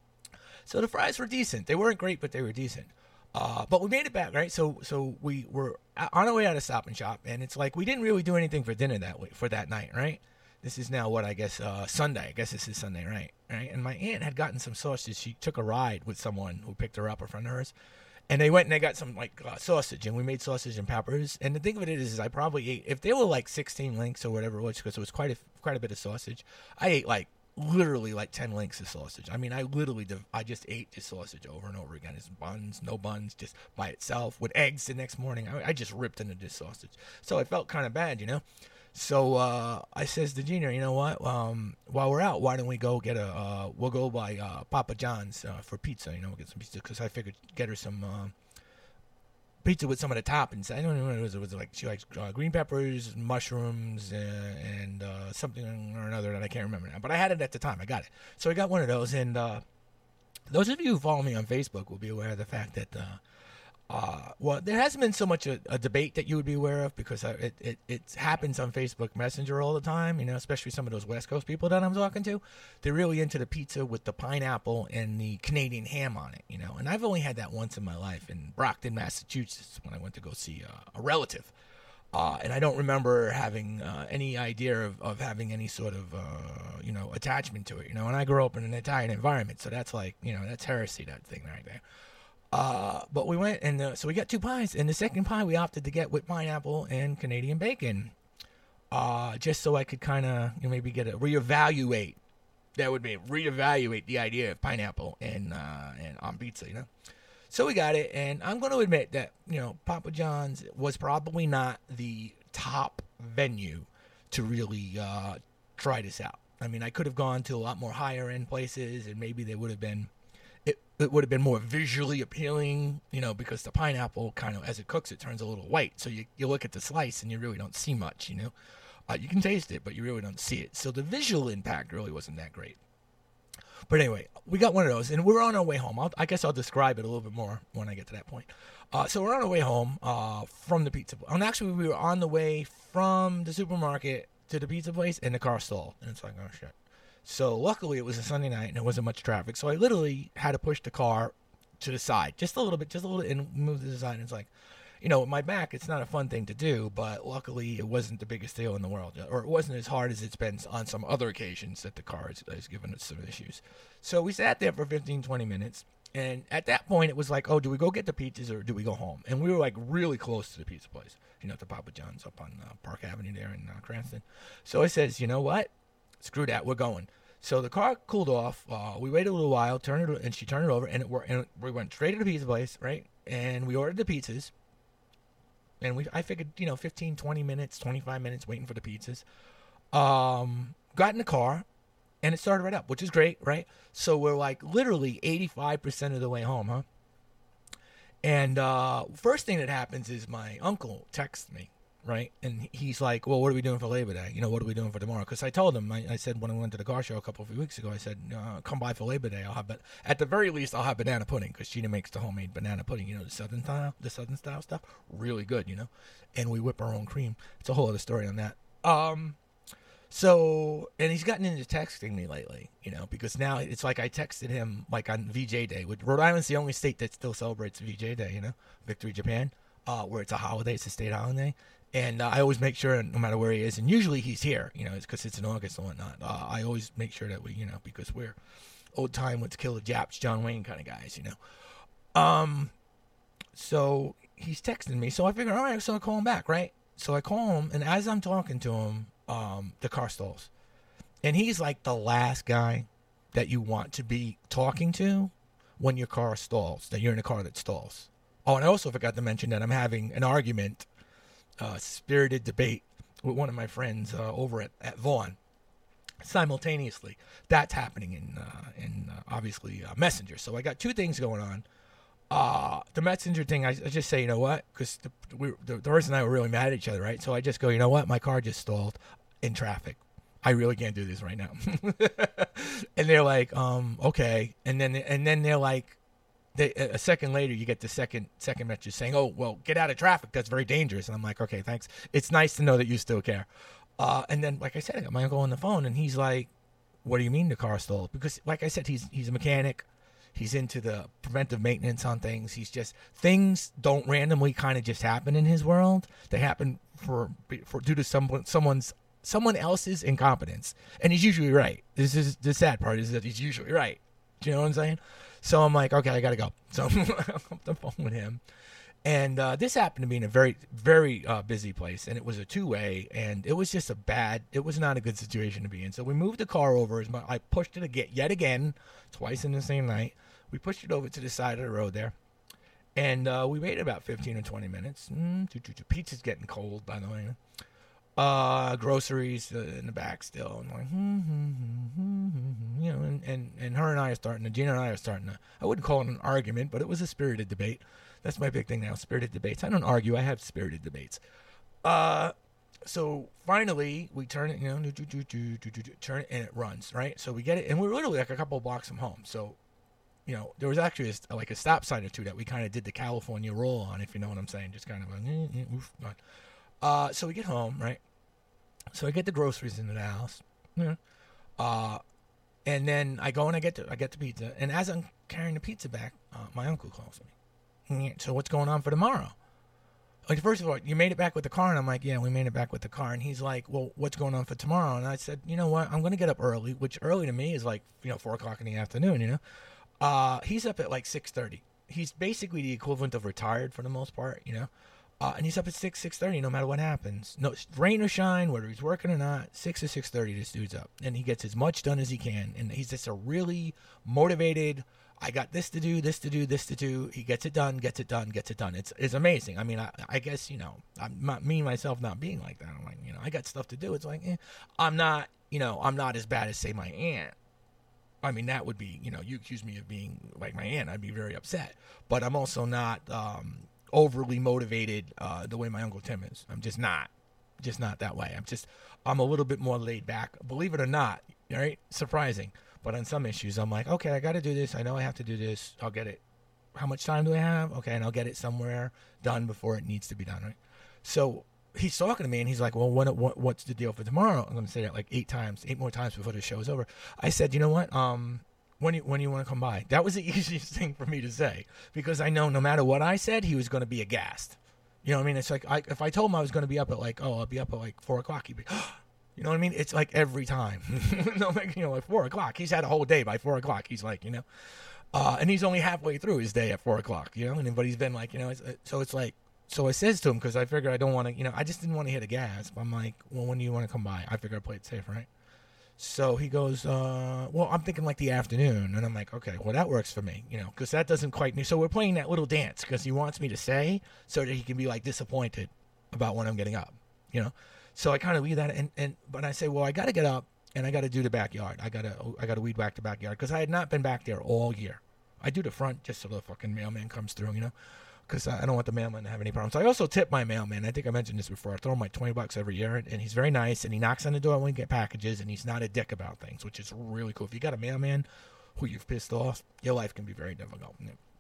So the fries were decent. They weren't great, but they were decent. Uh, but we made it back, right? So so we were on our way out of Stop and Shop, and it's like we didn't really do anything for dinner that way, for that night, right? This is now what, I guess, uh, Sunday. I guess this is Sunday, right? Right? And my aunt had gotten some sausage. She took a ride with someone who picked her up, a friend of hers. And they went and they got some, like, uh, sausage, and we made sausage and peppers. And the thing of it is, is I probably ate, if they were, like, sixteen links or whatever it was, because it was quite a, quite a bit of sausage, I ate, like, literally, like, ten links of sausage. I mean, I literally, I just ate this sausage over and over again. It's buns, no buns, just by itself, with eggs the next morning. I, I just ripped into this sausage. So I felt kind of bad, you know? So uh, I says to Gina, you know what? Um, while we're out, why don't we go get a? Uh, we'll go by uh, Papa John's uh, for pizza. You know, we'll get some pizza because I figured get her some uh, pizza with some of the toppings. I don't know what it was. It was like she likes uh, green peppers, mushrooms, uh, and uh, something or another that I can't remember now. But I had it at the time. I got it. So I got one of those. And uh, those of you who follow me on Facebook will be aware of the fact that. Uh, Uh, well, there hasn't been so much a, a debate that you would be aware of because I, it, it it happens on Facebook Messenger all the time, you know, especially some of those West Coast people that I'm talking to. They're really into the pizza with the pineapple and the Canadian ham on it, you know. And I've only had that once in my life in Brockton, Massachusetts, when I went to go see uh, a relative. Uh, and I don't remember having uh, any idea of, of having any sort of, uh, you know, attachment to it, you know. And I grew up in an Italian environment, so that's like, you know, that's heresy, that thing right there. Uh, but we went, and uh, so we got two pies. And the second pie we opted to get with pineapple and Canadian bacon, uh, just so I could kind of, you know, maybe get a reevaluate. That would be reevaluate the idea of pineapple and uh, and on pizza, you know. So we got it, and I'm going to admit that, you know, Papa John's was probably not the top venue to really uh, try this out. I mean, I could have gone to a lot more higher-end places, and maybe they would have been, it, it would have been more visually appealing, you know, because the pineapple kind of, as it cooks, it turns a little white. So you, you look at the slice, and you really don't see much, you know. Uh, you can taste it, but you really don't see it. So the visual impact really wasn't that great. But anyway, we got one of those, and we were on our way home. I'll, I guess I'll describe it a little bit more when I get to that point. Uh, so we're on our way home uh, from the pizza place. And actually, we were on the way from the supermarket to the pizza place, and the car stalled. And it's like, oh, shit. So luckily, it was a Sunday night, and there wasn't much traffic. So I literally had to push the car to the side, just a little bit, just a little bit, and move to the side. And it's like, you know, with my back, it's not a fun thing to do, but luckily it wasn't the biggest deal in the world, or it wasn't as hard as it's been on some other occasions that the car has, has given us some issues. So we sat there for fifteen, twenty minutes, and at that point it was like, oh, do we go get the pizzas or do we go home? And we were like really close to the pizza place, you know, at the Papa John's up on uh, Park Avenue there in uh, Cranston. So I says, you know what? Screw that, we're going. So the car cooled off. Uh, we waited a little while, turned it, and she turned it over, and, it, and we went straight to the pizza place, right? And we ordered the pizzas. And we, I figured, you know, fifteen, twenty minutes, twenty-five minutes waiting for the pizzas. Um, got in the car, and it started right up, which is great, right? So we're like literally eighty-five percent of the way home, huh? And uh, first thing that happens is my uncle texts me, right? And he's like, well, what are we doing for Labor Day? You know, what are we doing for tomorrow? Because I told him, I, I said when I went to the car show a couple of weeks ago, I said, uh, come by for Labor Day. I'll have, but at the very least, I'll have banana pudding because Gina makes the homemade banana pudding, you know, the southern style, the southern style stuff, really good, you know. And we whip our own cream. It's a whole other story on that. Um, so, and he's gotten into texting me lately, you know, because now it's like I texted him like on V J Day. Rhode Island's the only state that still celebrates V J Day, you know, Victory Japan, uh, where it's a holiday, it's a state holiday. And uh, I always make sure, no matter where he is, and usually he's here, you know, it's because it's in August and whatnot. Uh, I always make sure that we, you know, because we're old time with Killer Japs, John Wayne kind of guys, you know. Um, so he's texting me, so I figure, all right, so I call him back, right? So I call him, and as I'm talking to him, um, the car stalls, and he's like the last guy that you want to be talking to when your car stalls, that you're in a car that stalls. Oh, and I also forgot to mention that I'm having an argument. Uh, spirited debate with one of my friends uh, over at, at Vaughn simultaneously. That's happening in uh, in uh, obviously uh, Messenger. So I got two things going on. Uh, the Messenger thing, I, I just say, you know what? Because the, we, the, the person and I were really mad at each other, right? So I just go, you know what? My car just stalled in traffic. I really can't do this right now. And they're like, um, okay. And then and then they're like, They, a second later, you get the second second message saying, oh, well, get out of traffic. That's very dangerous. And I'm like, okay, thanks. It's nice to know that you still care. Uh, and then, like I said, I got my uncle on the phone, and he's like, what do you mean the car stalled? Because, like I said, he's he's a mechanic. He's into the preventive maintenance on things. He's just, things don't randomly kind of just happen in his world. They happen for, for due to someone someone's someone else's incompetence. And he's usually right. This is the sad part is that he's usually right. Do you know what I'm saying? So I'm like, okay, I got to go. So I'm on the phone with him. And uh, this happened to be in a very, very uh, busy place. And it was a two-way. And it was just a bad, it was not a good situation to be in. So we moved the car over. I pushed it again, yet again, twice in the same night. We pushed it over to the side of the road there. And uh, we waited about fifteen or twenty minutes. Mm, pizza's getting cold, by the way. Uh, groceries uh, in the back still. And like, hmm, hmm, hmm, hmm, you know, and, and, and her and I are starting to, Gina and I are starting to, I wouldn't call it an argument, but it was a spirited debate. That's my big thing now, spirited debates. I don't argue, I have spirited debates. Uh, so finally, we turn it, you know, turn it, and it runs, right? So we get it, and we're literally like a couple of blocks from home. So, you know, there was actually a, like a stop sign or two that we kind of did the California roll on, if you know what I'm saying. Just kind of a, eh, eh, oof, uh, so we get home, right? So I get the groceries into the house, yeah. uh, and then I go and I get the I get the pizza. And as I'm carrying the pizza back, uh, my uncle calls me. So what's going on for tomorrow? like, first of all, you made it back with the car, and I'm like, yeah, we made it back with the car. And he's like, well, what's going on for tomorrow? And I said, you know what, I'm going to get up early, which early to me is like, you know, four o'clock in the afternoon, you know. Uh, he's up at like six thirty. He's basically the equivalent of retired for the most part, you know. Uh, and he's up at six, six thirty, no matter what happens. No rain or shine, whether he's working or not, six or six thirty, this dude's up. And he gets as much done as he can. And he's just a really motivated, I got this to do, this to do, this to do. He gets it done, gets it done, gets it done. It's it's amazing. I mean, I, I guess, you know, I'm not, me, myself, not being like that. I'm like, you know, I got stuff to do. It's like, eh, I'm not, you know, I'm not as bad as, say, my aunt. I mean, that would be, you know, you accuse me of being like my aunt, I'd be very upset. But I'm also not um, overly motivated uh, the way my Uncle Tim is. I'm just not. Just not that way. I'm just, I'm a little bit more laid back. Believe it or not, right? Surprising. But on some issues, I'm like, okay, I got to do this. I know I have to do this. I'll get it. How much time do I have? Okay, and I'll get it somewhere done before it needs to be done, right? So he's talking to me, and he's like, well, what, what what's the deal for tomorrow? I'm going to say that like eight times, eight more times before the show is over. I said, you know what? Um, when you, when you want to come by? That was the easiest thing for me to say, because I know no matter what I said, he was going to be aghast. You know what I mean? It's like, I, if I told him I was going to be up at like, oh, I'll be up at like four o'clock, he'd be, oh, you know what I mean? It's like every time. No, like, you know, like four o'clock. He's had a whole day by four o'clock. He's like, you know, uh, and he's only halfway through his day at four o'clock, you know, and but he's been like, you know, it's, so it's like, so I says to him, because I figure I don't want to, you know, I just didn't want to hit a gasp. I'm like, well, when do you want to come by? I figure I'd play it safe, right? So he goes, uh, well, I'm thinking like the afternoon. And I'm like, okay, well, that works for me, you know, because that doesn't quite, so we're playing that little dance because he wants me to say so that he can be like disappointed about when I'm getting up, you know? So I kind of leave that, and, and but I say, well, I got to get up and I got to do the backyard. I got to I got to weed whack the backyard because I had not been back there all year. I do the front just so the fucking mailman comes through, you know, because I don't want the mailman to have any problems. I also tip my mailman. I think I mentioned this before. I throw him like twenty bucks every year, and he's very nice, and he knocks on the door when we get packages, and he's not a dick about things, which is really cool. If you got a mailman who you've pissed off, your life can be very difficult.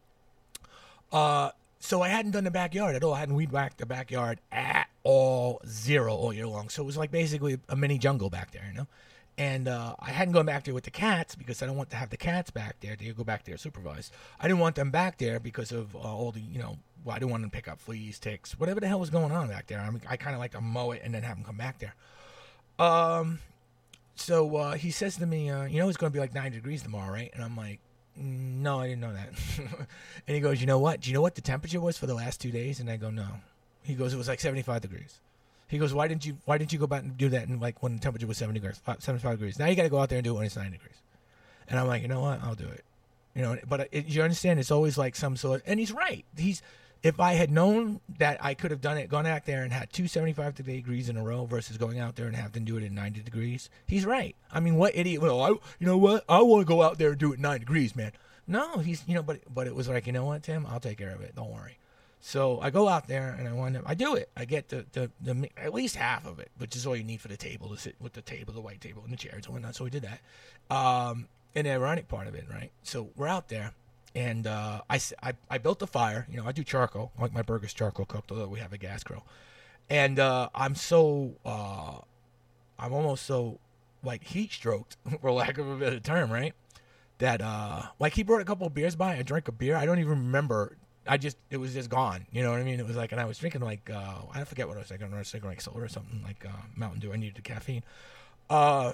Uh, so I hadn't done the backyard at all. I hadn't weed whacked the backyard at all, zero all year long. So it was like basically a mini jungle back there, you know? And uh, I hadn't gone back there with the cats because I don't want to have the cats back there to go back there supervised. I didn't want them back there because of uh, all the, you know, well, I didn't want them to pick up fleas, ticks, whatever the hell was going on back there. I mean, I kind of like to mow it and then have them come back there. Um, so uh, he says to me, uh, you know, it's going to be like ninety degrees tomorrow, right? And I'm like, no, I didn't know that. And he goes, you know what? Do you know what the temperature was for the last two days? And I go, no. He goes, it was like seventy-five degrees. He goes, why didn't you why didn't you go back and do that in like when the temperature was seventy degrees, seventy-five degrees? Now you got to go out there and do it when it's ninety degrees. And I'm like, you know what? I'll do it. You know, but it, you understand, it's always like some sort of, and he's right. He's, if I had known that I could have done it, gone out there and had two seventy-five degrees in a row versus going out there and have to do it at ninety degrees, he's right. I mean, what idiot? Well, I, you know what? I want to go out there and do it at nine degrees, man. No, he's, you know, but but it was like, you know what, Tim? I'll take care of it. Don't worry. So I go out there and I wind up, I do it. I get the, the, the at least half of it, which is all you need for the table to sit with the table, the white table and the chairs and whatnot. So we did that. Um, and the ironic part of it, right? So we're out there, and uh, I, I, I built the fire. You know, I do charcoal. I like my burgers charcoal cooked, although we have a gas grill. And uh, I'm so, uh, I'm almost so, like, heat stroked, for lack of a better term, right? That, uh, like, he brought a couple of beers by. I drank a beer. I don't even remember. I just, it was just gone. You know what I mean? It was like, and I was drinking like, uh, I forget what I was drinking. I was drinking like soda or something, like uh, Mountain Dew. I needed the caffeine. Uh,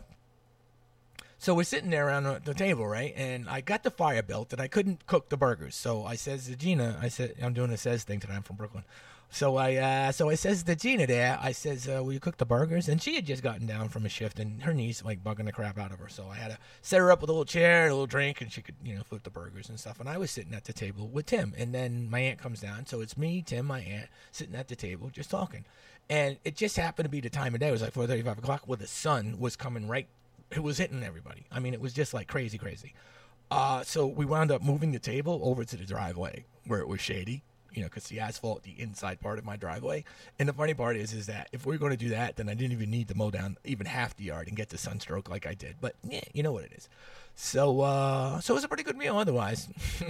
so we're sitting there around the, the table, right? And I got the fire built, and I couldn't cook the burgers. So I says to Gina, I said, I'm doing a says thing today. I'm from Brooklyn. So I, uh, so I says to Gina there, I says, uh, will you cook the burgers? And she had just gotten down from a shift, and her knees like bugging the crap out of her. So I had to set her up with a little chair, a little drink, and she could, you know, flip the burgers and stuff. And I was sitting at the table with Tim, and then my aunt comes down. So it's me, Tim, my aunt, sitting at the table just talking. And it just happened to be the time of day. It was like four thirty, five o'clock, where the sun was coming right. It was hitting everybody. I mean, it was just like crazy, crazy. Uh, so we wound up moving the table over to the driveway where it was shady. You know, because the asphalt, the inside part of my driveway. And the funny part is, is that if we were going to do that, then I didn't even need to mow down even half the yard and get the sunstroke like I did. But yeah, you know what it is. So, uh, so it was a pretty good meal otherwise.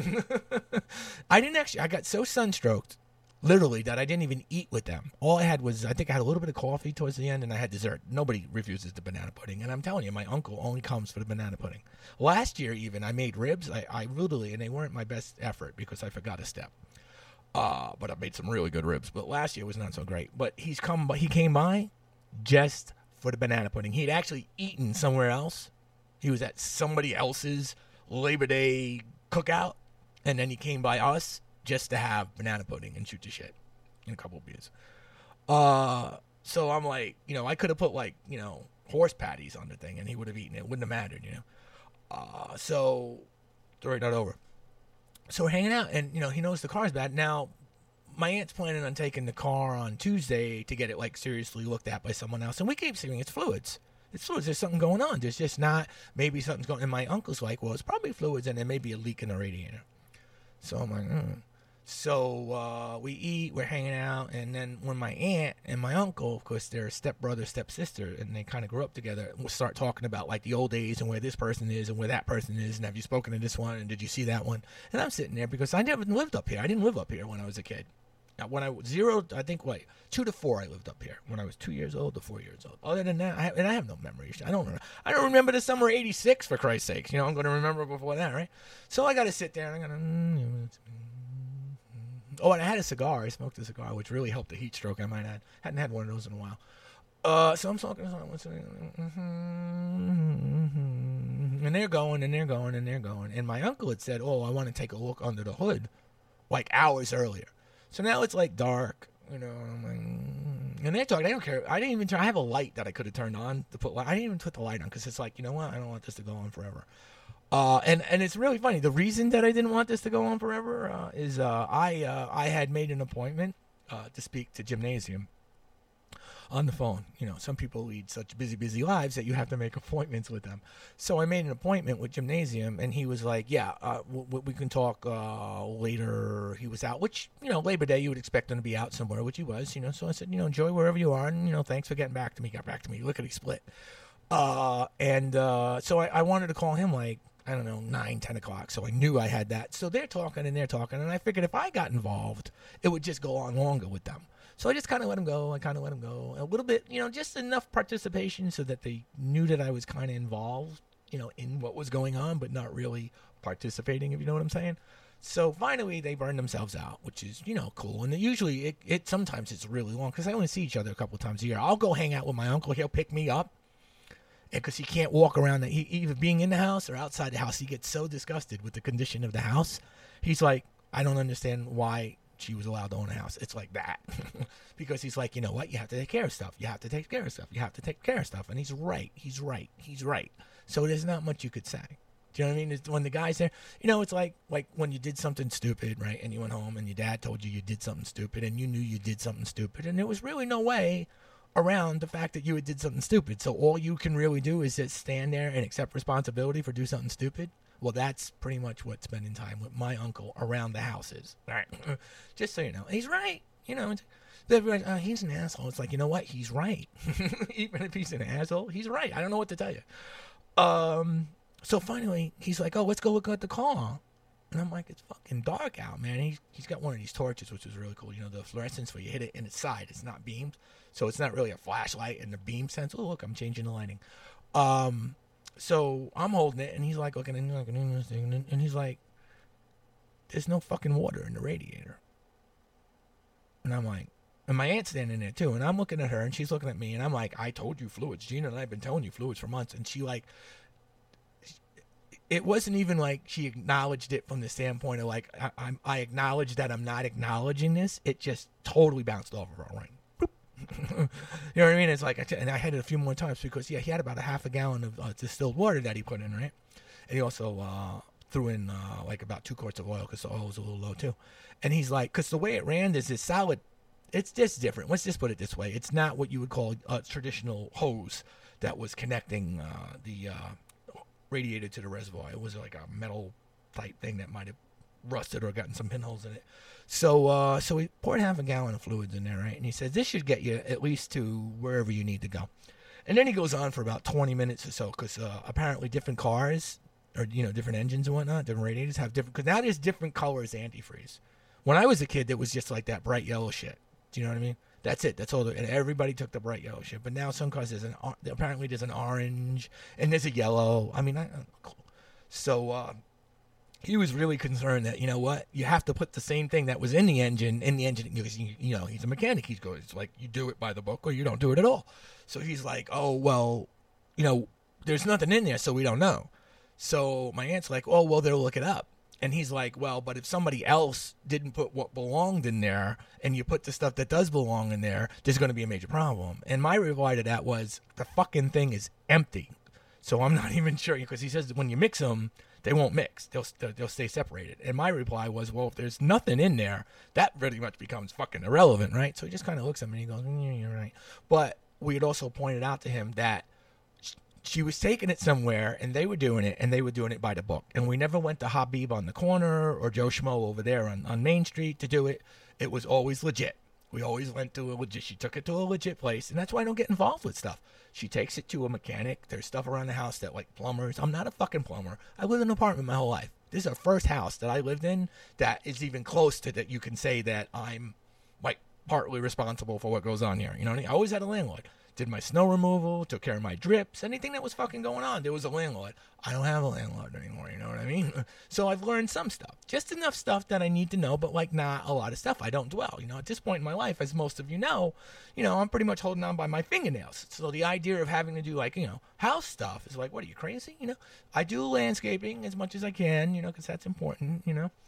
I didn't actually, I got so sunstroked, literally, that I didn't even eat with them. All I had was, I think I had a little bit of coffee towards the end, and I had dessert. Nobody refuses the banana pudding. And I'm telling you, my uncle only comes for the banana pudding. Last year even, I made ribs. I, I literally, and they weren't my best effort because I forgot a step. Uh, but I made some really good ribs. But last year was not so great. But he's come, he came by just for the banana pudding. He'd actually eaten somewhere else. He was at somebody else's Labor Day cookout, and then he came by us just to have banana pudding and shoot the shit and a couple of beers. Uh, so I'm like, you know, I could have put like, you know, horse patties on the thing, and he would have eaten it. It wouldn't have mattered, you know. Uh, so story not over. So we're hanging out, and, you know, he knows the car's bad. Now, my aunt's planning on taking the car on Tuesday to get it, like, seriously looked at by someone else. And we keep saying it's fluids. It's fluids. There's something going on. There's just not, maybe something's going on. And my uncle's like, well, it's probably fluids, and there may be a leak in the radiator. So I'm like, hmm. So uh, we eat, we're hanging out, and then when my aunt and my uncle, of course, they're stepbrother, stepsister, and they kind of grew up together, we'll start talking about, like, the old days and where this person is and where that person is, and have you spoken to this one, and did you see that one? And I'm sitting there because I never lived up here. I didn't live up here when I was a kid. Now, when I was zero, I think, what, two to four, I lived up here. When I was two years old to four years old. Other than that, I have, and I have no memories. I don't remember. I don't remember the summer of eighty-six, for Christ's sakes. You know, I'm going to remember before that, right? So I got to sit there, and I got to... Oh, and I had a cigar. I smoked a cigar, which really helped the heat stroke, I might add. Hadn't had one of those in a while. Uh, so I'm smoking. And they're going, and they're going, and they're going. And my uncle had said, oh, I want to take a look under the hood, like hours earlier. So now it's like dark, you know. And they're talking. I don't care. I didn't even turn. I have a light that I could have turned on to put. I didn't even put the light on because it's like, you know what? I don't want this to go on forever. Uh, and, and it's really funny. The reason that I didn't want this to go on forever uh, is uh, I uh, I had made an appointment uh, to speak to Gymnasium on the phone. You know, some people lead such busy, busy lives that you have to make appointments with them. So I made an appointment with Gymnasium, and he was like, yeah, uh, w- we can talk uh, later. He was out, which, you know, Labor Day, you would expect him to be out somewhere, which he was, you know. So I said, you know, enjoy wherever you are, and, you know, thanks for getting back to me. Got back to me. Look at he split. Uh, and uh, so I, I wanted to call him, like, I don't know, nine, ten o'clock, so I knew I had that. So they're talking and they're talking, and I figured if I got involved, it would just go on longer with them. So I just kind of let them go. I kind of let them go. A little bit, you know, just enough participation so that they knew that I was kind of involved, you know, in what was going on, but not really participating, if you know what I'm saying. So finally, they burned themselves out, which is, you know, cool. And usually, it, it sometimes it's really long, because I only see each other a couple of times a year. I'll go hang out with my uncle. He'll pick me up. Because he can't walk around, the, he, either being in the house or outside the house. He gets so disgusted with the condition of the house. He's like, I don't understand why she was allowed to own a house. It's like that. Because he's like, you know what? You have to take care of stuff. You have to take care of stuff. You have to take care of stuff. And he's right. He's right. He's right. So there's not much you could say. Do you know what I mean? It's when the guy's there, you know, it's like like when you did something stupid, right? And you went home and your dad told you you did something stupid, and you knew you did something stupid. And there was really no way around the fact that you did something stupid. So all you can really do is just stand there and accept responsibility for do something stupid. Well, that's pretty much what spending time with my uncle around the house is. All right. Just so you know. He's right. You know, everybody, uh, he's an asshole. It's like, you know what? He's right. Even if he's an asshole, he's right. I don't know what to tell you. Um. So finally, he's like, oh, let's go look at the car. And I'm like, it's fucking dark out, man. He's, he's got one of these torches, which is really cool. You know, the fluorescence where you hit it in its side. It's not beamed. So it's not really a flashlight in the beam sense. Oh, look, I'm changing the lighting. Um, so I'm holding it, and he's like looking and looking and he's like, there's no fucking water in the radiator. And I'm like, and my aunt's standing there too, and I'm looking at her, and she's looking at me, and I'm like, I told you fluids. Gina and I have been telling you fluids for months. And she like, it wasn't even like she acknowledged it from the standpoint of like, I, I'm, I acknowledge that I'm not acknowledging this. It just totally bounced off of her ring. You know what I mean? It's like, I t- and I had it a few more times because, yeah, he had about a half a gallon of uh, distilled water that he put in, right? And he also uh, threw in uh, like about two quarts of oil because the oil was a little low too. And he's like, because the way it ran is this solid, it's just different. Let's just put it this way. It's not what you would call a traditional hose that was connecting uh, the uh, radiator to the reservoir. It was like a metal type thing that might have rusted or gotten some pinholes in it. So uh, so he poured half a gallon of fluids in there, right? And he says, this should get you at least to wherever you need to go. And then he goes on for about twenty minutes or so because uh, apparently different cars or, you know, different engines and whatnot, different radiators have different, because now there's different colors antifreeze. When I was a kid, it was just like that bright yellow shit. Do you know what I mean? That's it. That's all. The, and everybody took the bright yellow shit. But now some cars, there's an, apparently there's an orange and there's a yellow. I mean, I, cool. So, uh, he was really concerned that, you know what, you have to put the same thing that was in the engine in the engine because, you, you know, he's a mechanic. He's going, it's like you do it by the book or you don't do it at all. So he's like, oh, well, you know, there's nothing in there, so we don't know. So my aunt's like, oh, well, they'll look it up. And he's like, well, but if somebody else didn't put what belonged in there and you put the stuff that does belong in there, there's going to be a major problem. And my reply to that was, the fucking thing is empty. So I'm not even sure, because he says that when you mix them, they won't mix. They'll, they'll stay separated. And my reply was, well, if there's nothing in there, that pretty much becomes fucking irrelevant, right? So he just kind of looks at me and he goes, mm, you're right. But we had also pointed out to him that she was taking it somewhere, and they were doing it, and they were doing it by the book. And we never went to Habib on the corner or Joe Schmo over there on, on Main Street to do it. It was always legit. We always went to a legit. She took it to a legit place, and that's why I don't get involved with stuff. She takes it to a mechanic. There's stuff around the house that, like, plumbers. I'm not a fucking plumber. I lived in an apartment my whole life. This is our first house that I lived in that is even close to that you can say that I'm, like, partly responsible for what goes on here. You know what I mean? I always had a landlord. Did my snow removal, took care of my drips, anything that was fucking going on, there was a landlord. I don't have a landlord anymore, you know what I mean? So I've learned some stuff. Just enough stuff that I need to know, but like not a lot of stuff. I don't dwell. You know, at this point in my life, as most of you know, you know, I'm pretty much holding on by my fingernails. So the idea of having to do like, you know, house stuff is like, what are you, crazy? You know, I do landscaping as much as I can, you know, because that's important, you know.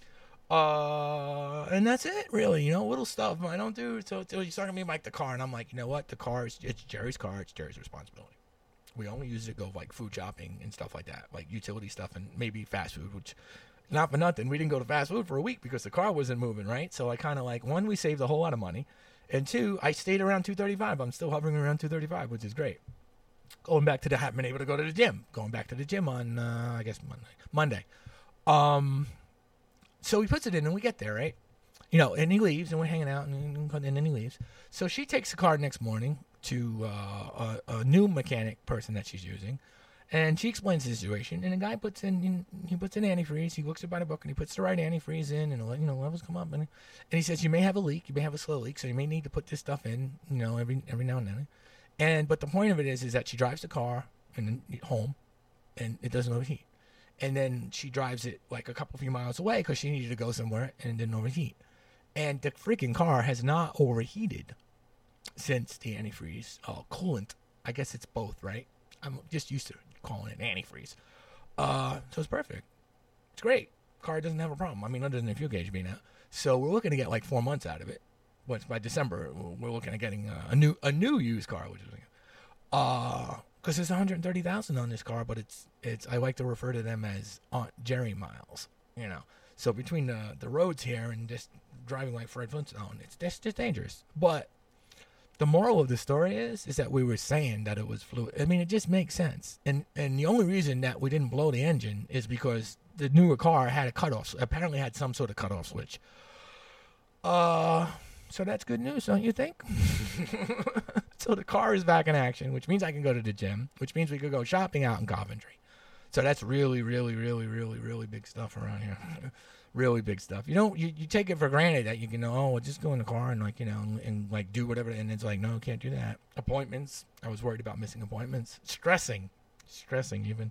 Uh, and that's it, really, you know, little stuff I don't do. So, so you're talking to me like the car, and I'm like, you know what, the car is, it's Jerry's car, it's Jerry's responsibility. We only use it to go like food shopping and stuff like that, like utility stuff and maybe fast food, which, not for nothing, we didn't go to fast food for a week because the car wasn't moving, right? So I kind of like, one, we saved a whole lot of money, and two, I stayed around two thirty-five. I'm still hovering around two thirty-five, which is great. Going back to the, haven't been able to go to the gym. Going back to the gym on, uh, I guess, Monday. Monday. Um... So he puts it in, and we get there, right? You know, and he leaves, and we're hanging out, and, and then he leaves. So she takes the car next morning to uh, a, a new mechanic person that she's using, and she explains the situation. And the guy puts in, he puts in antifreeze. He looks it by the book, and he puts the right antifreeze in, and you know, levels come up. And, and he says, you may have a leak, you may have a slow leak, so you may need to put this stuff in, you know, every every now and then. And but the point of it is, is that she drives the car and home, and it doesn't overheat. And then she drives it like a couple few miles away because she needed to go somewhere and it didn't overheat. And the freaking car has not overheated since the antifreeze. Oh, coolant. I guess it's both, right? I'm just used to calling it antifreeze. Uh, so it's perfect. It's great. Car doesn't have a problem. I mean, other than the fuel gauge being out. So we're looking to get like four months out of it. But by December, we're looking at getting uh, a new a new used car, which is uh. Because there's one hundred thirty thousand on this car, but it's it's I like to refer to them as Aunt Jerry miles, you know. So between the the roads here and just driving like Fred Flintstone, it's just, just dangerous. But the moral of the story is is that we were saying that it was fluid. I mean, it just makes sense. And and the only reason that we didn't blow the engine is because the newer car had a cutoff. Apparently had some sort of cutoff switch. Uh. So that's good news, don't you think? So the car is back in action, which means I can go to the gym, which means we could go shopping out in Coventry. So that's really, really, really, really, really big stuff around here. Really big stuff. You don't, you, you take it for granted that you can, oh, well, just go in the car and like, you know, and, and like do whatever. And it's like, no, can't do that. Appointments. I was worried about missing appointments. Stressing. Stressing even.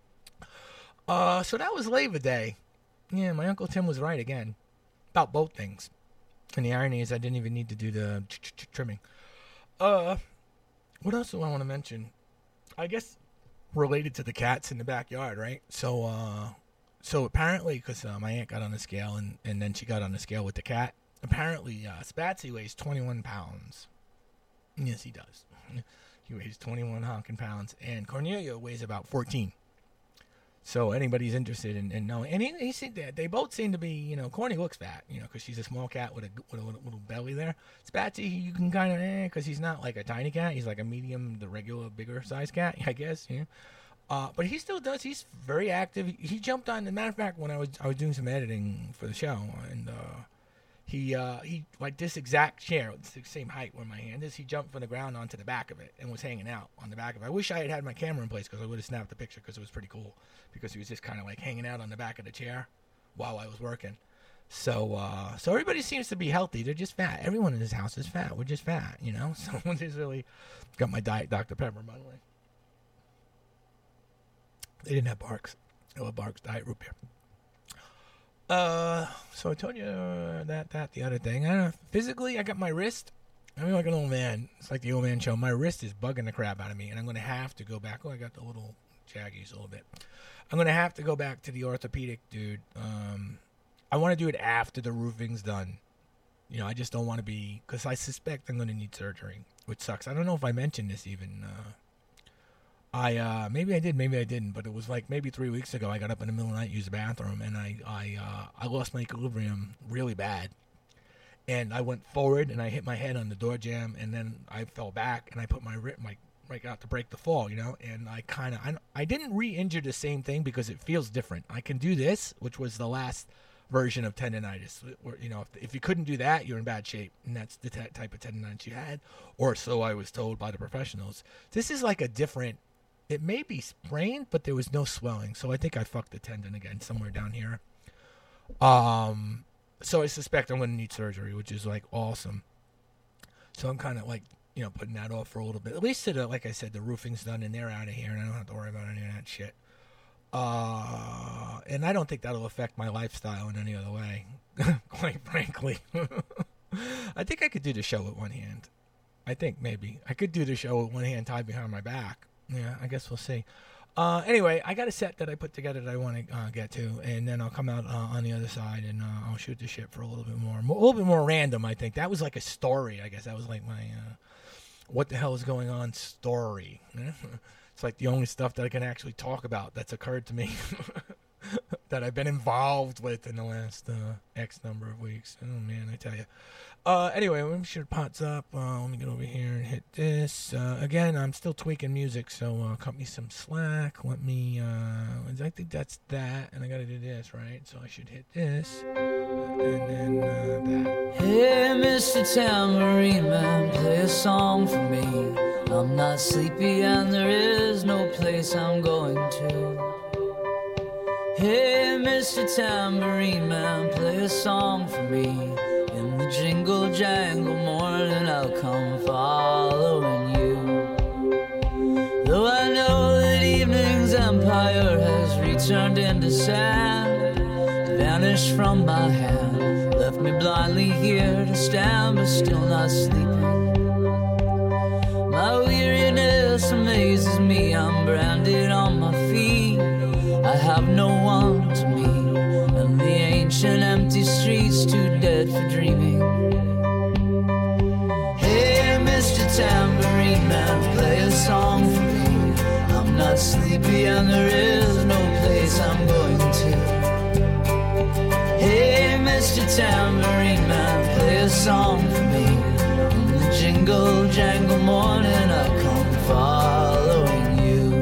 Uh, so that was Labor Day. Yeah, my Uncle Tim was right again about both things. And the irony is I didn't even need to do the trimming. Uh, what else do I want to mention? I guess related to the cats in the backyard, right? So, uh, so apparently, because uh, my aunt got on the scale, and, and then she got on the scale with the cat. Apparently, uh, Spatsy weighs twenty-one pounds. Yes, he does. He weighs twenty-one honking pounds, and Cornelia weighs about fourteen. So anybody's interested in, in knowing, and he, he seemed that they both seem to be, you know, Corny looks fat, you know, because she's a small cat with a with a little, little belly there. Spatsy, you can kind of, eh, because he's not like a tiny cat, he's like a medium, the regular, bigger size cat, I guess, you know. Uh, but he still does. He's very active. He, he jumped on. As a matter of fact, when I was I was doing some editing for the show, and uh, he uh, he like this exact chair, it's the same height where my hand is. He jumped from the ground onto the back of it and was hanging out on the back of it. I wish I had had my camera in place because I would have snapped the picture because it was pretty cool. Because he was just kind of like hanging out on the back of the chair while I was working. So uh, so everybody seems to be healthy. They're just fat. Everyone in this house is fat. We're just fat, you know. So there's really got my Diet Doctor Pepper, by the way. They didn't have Barks. They were Barks Diet Root Beer. Uh, so I told you uh, that that the other thing. I don't know, physically, I got my wrist. I mean, like an old man. It's like the old man show. My wrist is bugging the crap out of me, and I'm going to have to go back. Oh, I got the little jaggies a little bit. I'm going to have to go back to the orthopedic dude. Um, I want to do it after the roofing's done. You know, I just don't want to be, because I suspect I'm going to need surgery, which sucks. I don't know if I mentioned this even. Uh, I uh, maybe I did, maybe I didn't, but it was like maybe three weeks ago. I got up in the middle of the night, used the bathroom, and I I uh, I lost my equilibrium really bad. And I went forward, and I hit my head on the door jamb, and then I fell back, and I put my rib, my right out to break the fall, you know. And I kind of, I, I didn't re-injure the same thing because it feels different. I can do this, which was the last version of tendonitis. Where, you know, if, if you couldn't do that, you're in bad shape, and that's the t- type of tendonitis you had, or so I was told by the professionals. This is like a different. It may be sprained, but there was no swelling, so I think I fucked the tendon again somewhere down here. Um. So I suspect I'm going to need surgery, which is, like, awesome. So I'm kind of, like, you know, putting that off for a little bit. At least, to the, like I said, the roofing's done, and they're out of here, and I don't have to worry about any of that shit. Uh, and I don't think that'll affect my lifestyle in any other way, quite frankly. I think I could do the show with one hand. I think, maybe. I could do the show with one hand tied behind my back. Yeah, I guess we'll see. Uh, anyway, I got a set that I put together that I want to uh, get to, and then I'll come out uh, on the other side, and uh, I'll shoot the shit for a little bit more, more, a little bit more random, I think. That was like a story, I guess. That was like my, uh, what the hell is going on story. It's like the only stuff that I can actually talk about that's occurred to me that I've been involved with in the last uh, X number of weeks. Oh, man, I tell you. Uh, anyway, let me shut pots up. Uh, let me get over here and hit this. Uh, again, I'm still tweaking music, so uh, cut me some slack. Let me, uh, I think that's that, and I gotta do this, right? So I should hit this, and then uh, that. Hey, Mister Tambourine Man, play a song for me. I'm not sleepy and there is no place I'm going to. Hey, Mister Tambourine Man, play a song for me. In the jingle jangle morning I'll come following you. Though I know that evening's empire has returned into sand, vanished from my hand, left me blindly here to stand but still not sleeping. My weariness amazes me, I'm branded on my feet. I have no one to meet, and the ancient empty streets too dead for dreaming. Hey, Mister Tambourine Man, play a song for me. I'm not sleepy and there is no place I'm going to. Hey, Mister Tambourine Man, play a song for me. In the jingle jangle morning I'll come following you.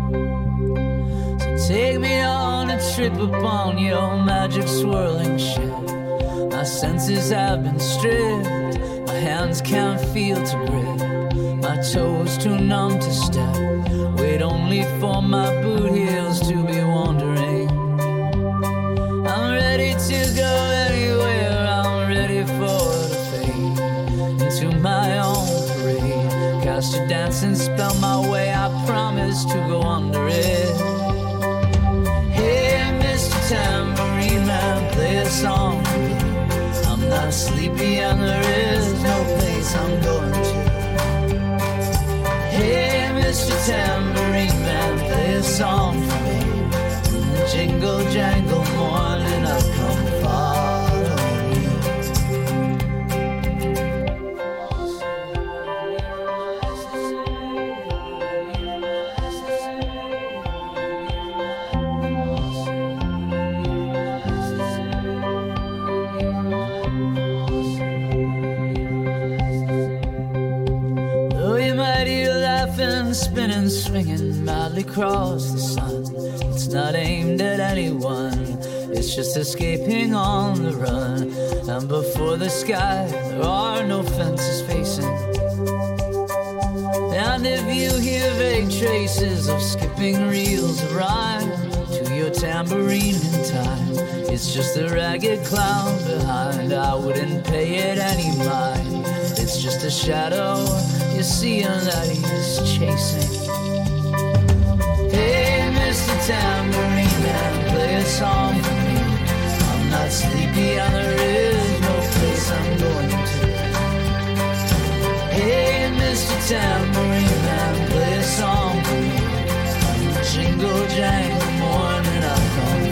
So take me on a trip upon your magic swirling ship. My senses have been stripped, my hands can't feel to grip, my toes too numb to step, wait only for my boot heels to be wandering. I'm ready to go anywhere, I'm ready for the fade into my own parade. Cast a dancing spell my way, I promise to go under it. Hey, Mister Tambourine Man, play a song for me. I'm not sleepy and there is no place I'm going to. Hey, Mister Tambourine Man, play a song for me. In the jingle jangle morning I'll come following you. Spinning, swinging madly across the sun. It's not aimed at anyone, it's just escaping on the run. And before the sky there are no fences facing. And if you hear vague traces of skipping reels of rhyme to your tambourine in time, it's just a ragged clown behind. I wouldn't pay it any mind. It's just a shadow you see and that he's chasing. Hey, Mister Tambourine Man, play a song for me. I'm not not sleepy and there is no place I'm going to. Hey, Mister Tambourine Man, play a song for me. Jingle jangle morning, I'll come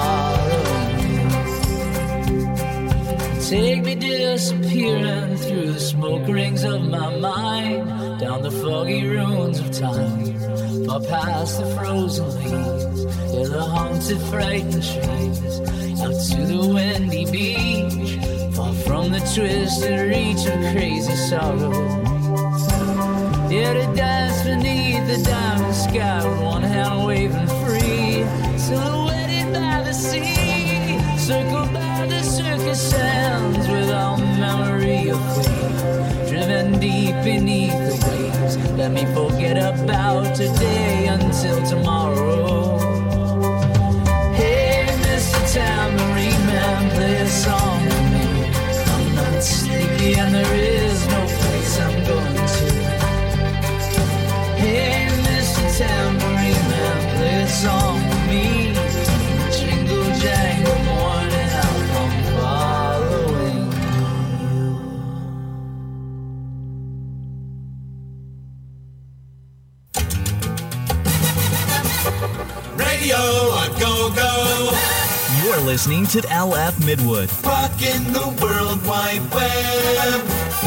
following you. Take me disappearing through the smoke rings of my mind, down the foggy ruins of time, far past the frozen leaves, yeah, the haunted, frightened trees, out to the windy beach, far from the twisted reach of crazy sorrow. Yeah, to dance beneath the diamond sky with one hand waving free, silhouetted by the sea, circled by the circus sands, without memory of fate, driven deep beneath the waves. Let me forget about today until tomorrow. Hey, Mister Tambourine Man, play a song for me. I'm not sleepy and there is no place I'm going to. Hey, Mister Tambourine Man, play a song for me. Jingle jangle morning, I'll come following you. Radio on go-go. You're listening to L F Midwood. Rockin' the World Wide Web.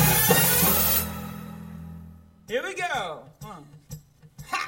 Here we go. Ha!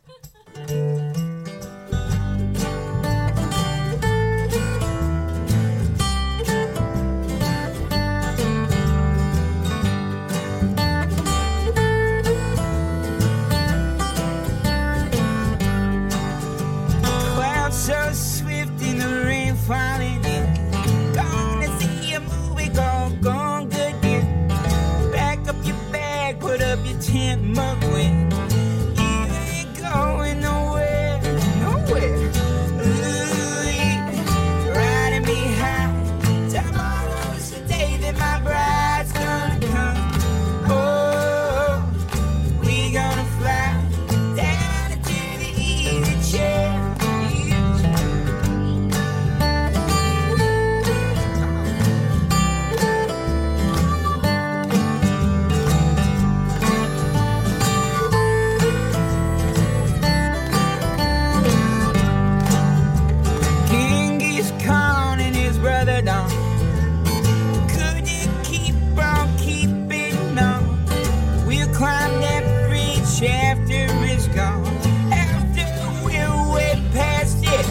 Clouds so swift in the rain falling in. Gonna see a movie gone, gone good, yeah. Back up your bag, put up your tent, mug win. You ain't going nowhere, nowhere. Ooh, yeah. Riding me high. Tomorrow's the day that my bride's gonna come. Oh, we gonna fly down into the easy chair. Genghis Khan and his brother Don couldn't keep on keeping on. We'll climb that bridge after it's gone. After we're way past it.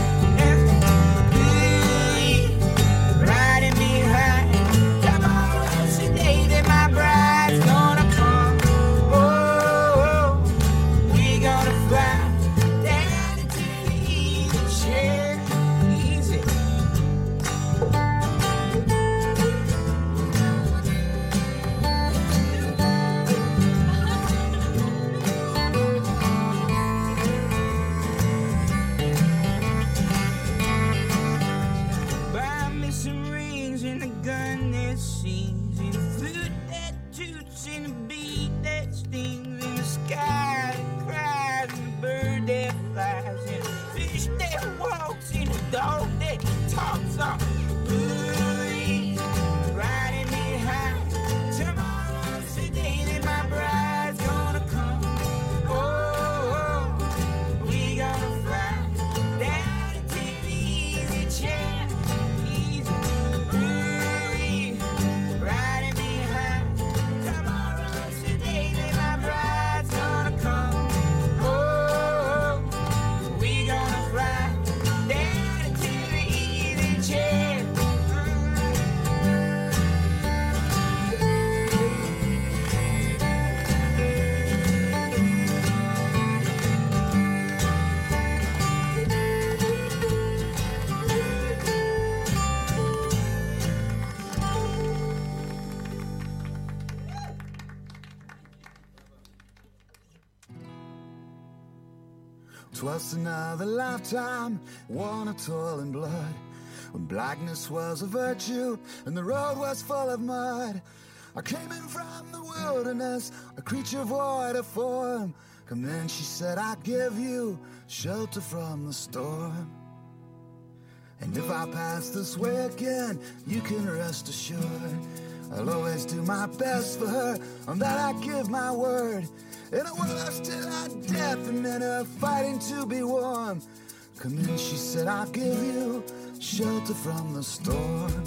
Ooh, yeah. Riding me high. Tomorrow's the day that my bride's gonna come. Oh, we gonna fly down into the easy chair. Easy. Buy me some rings and a gun that sings, and a flute that toots, and a beat that stings, and the sky that cries, and a bird that flies, and a fish that walks, and a dog that talks on. Ooh, yeah. Riding me high. Tomorrow's the day that my bride's gonna come. Oh, we gonna fly down into the easy chair. Easy. Ooh, yeah. Riding me high. Tomorrow's the day that my bride's gonna come. Oh, we gonna fly down into the easy chair. Twas another lifetime, one of toil and blood, when blackness was a virtue and the road was full of mud. I came in from the wilderness, a creature void of form. Come then, she said, I give you shelter from the storm. And if I pass this way again, you can rest assured I'll always do my best for her, on that I give my word. In a world of still at death and men are fighting to be warm, come in, she said, I'll give you shelter from the storm.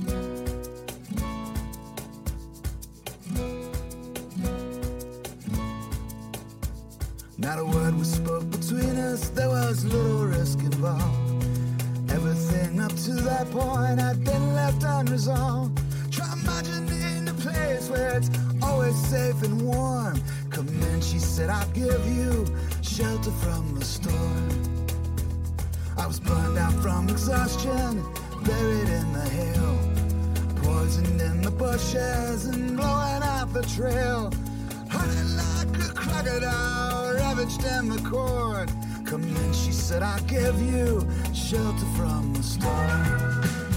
Not a word was spoke between us, there was little risk involved. Everything up to that point had been left unresolved. Try imagining a place where it's always safe and warm. Come in, she said, I'll give you shelter from the storm. I was burned out from exhaustion, buried in the hail, poisoned in the bushes and blowing out the trail. Hunted like a crocodile, ravaged in the cord. Come in, she said, I'll give you shelter from the storm.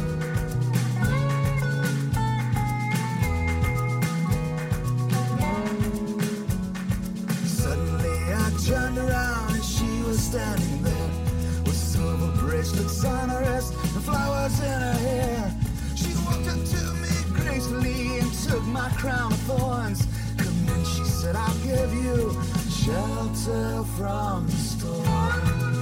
Turned around and she was standing there with silver bracelets on her wrist and flowers in her hair. She walked up to me gracefully and took my crown of thorns. Come in, she said, I'll give you shelter from the storm.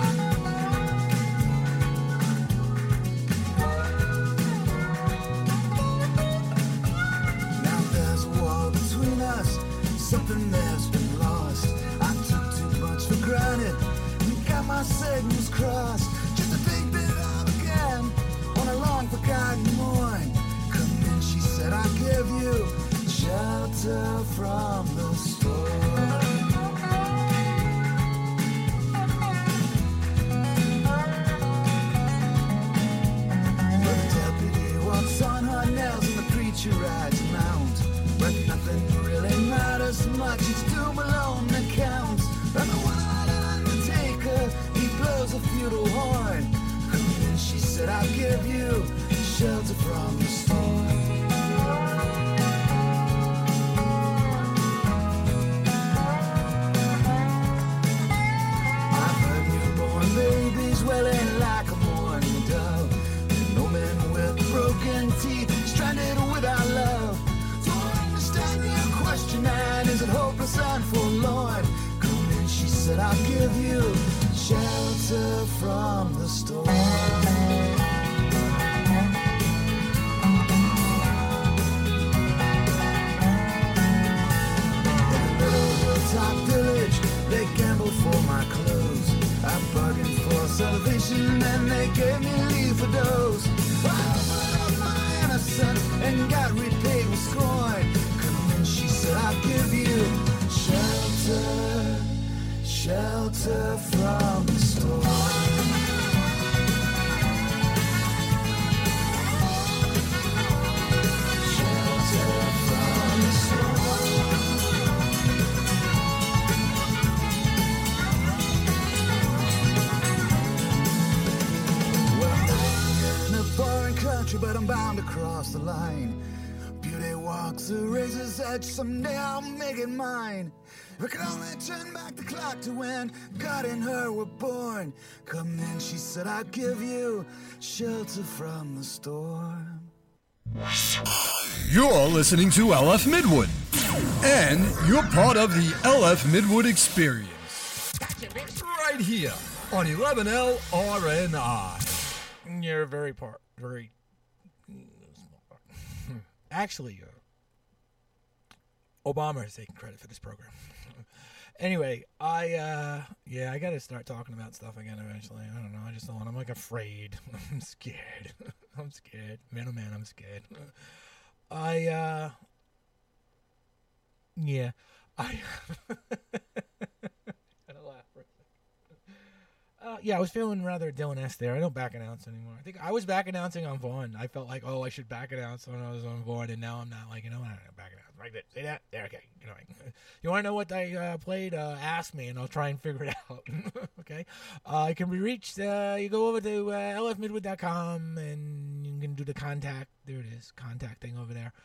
Now there's a wall between us, something there's been lost. I took for granted and got my signals crossed, just to think that I'll again on a long forgotten morn. Come in, she said, I'll give you shelter from the storm. But the deputy walks on her nails and the preacher rides a mount, but nothing really matters much, it's doom alone that counts. And the one-eyed undertaker, he blows a feudal horn. Come in, she said, I'll give you shelter from the storm. I've heard newborn babies wailing like a mourning dove, and no men with broken teeth, stranded without love. Do I understand your question, man? Is it hopeless and forlorn? She said, I'll give you shelter from the storm. That little hilltop village, they gambled for my clothes. I bargained for salvation and they gave me leave for dose. I offered up my innocence and got repaid with scorn. Come in, she said, I'll give you shelter. Shelter from the storm. Shelter from the storm. Well, I'm living in a foreign country, but I'm bound to cross the line. Beauty walks a razor's edge, someday I'll make it mine. If I could only turn back the clock to when God and her were born. Come in, she said, I'll give you shelter from the storm. You're listening to L F Midwood, and you're part of the L F Midwood experience. Right here on eleven L R N I. You're very part, very. Actually, uh, Obama is taking credit for this program. Anyway, I, uh, yeah, I gotta start talking about stuff again eventually. I don't know, I just don't, I'm like afraid. I'm scared. I'm scared. Man, oh man, I'm scared. I, uh, yeah, I, gotta laugh for a second. Uh, yeah, I was feeling rather Dylan-esque there. I don't back announce anymore. I think I was back announcing on Vaughn. I felt like, oh, I should back announce when I was on Vaughn, and now I'm not like, you know, I'm not back announce. Like that. Say that? There, okay. You know, you want to know what I uh, played? Uh, ask me, and I'll try and figure it out. Okay? Uh, it can be reached. Uh, you go over to uh, L F midwood dot com, and you can do the contact. There it is. Contact thing over there.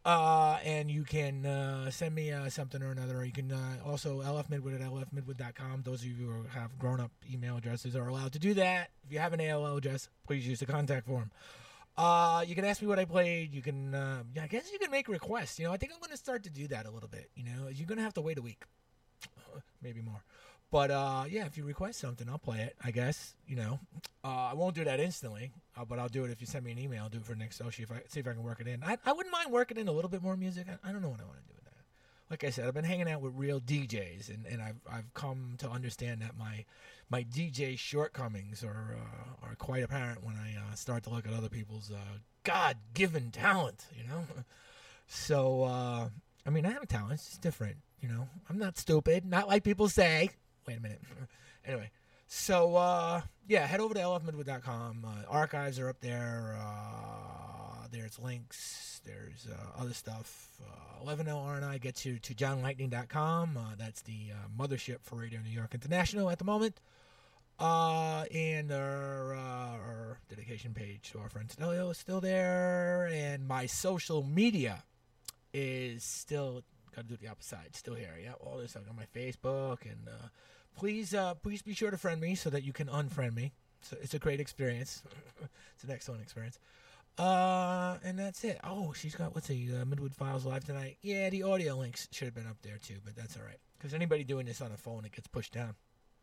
Uh, and you can uh, send me uh, something or another. Or you can uh, also L F Midwood at L F midwood dot com. Those of you who have grown-up email addresses are allowed to do that. If you have an A O L address, please use the contact form. Uh, you can ask me what I played. You can, uh, yeah, I guess you can make requests. You know, I think I'm going to start to do that a little bit. You know, you're going to have to wait a week, maybe more. But, uh, yeah, if you request something, I'll play it, I guess, you know. Uh, I won't do that instantly, uh, but I'll do it if you send me an email. I'll do it for next show, see if I, see if I can work it in. I, I wouldn't mind working in a little bit more music. I, I don't know what I want to do with that. Like I said, I've been hanging out with real D Js, and, and I've I've come to understand that my my D J shortcomings are uh, are quite apparent when I uh, start to look at other people's uh, God-given talent, you know. So, uh, I mean, I have a talent. It's just different, you know. I'm not stupid, not like people say. Wait a minute. Anyway, so, uh, yeah, head over to L F midwood dot com. Uh, archives are up there. Uh, there's links. There's uh, other stuff. Uh, eleven L R and I gets you to john lightning dot com. Uh, that's the uh, mothership for Radio New York International at the moment. Uh, and our, uh, our dedication page to our friend Stelio is still there. And my social media is still... Got to do the opposite. Still here. Yeah, all this stuff on my Facebook, and uh, please, uh, please be sure to friend me so that you can unfriend me. So it's a great experience. It's an excellent experience. Uh, and that's it. Oh, she's got what's the uh, Midwood Files live tonight? Yeah, the audio links should have been up there too, but that's all right. Because anybody doing this on a phone, it gets pushed down.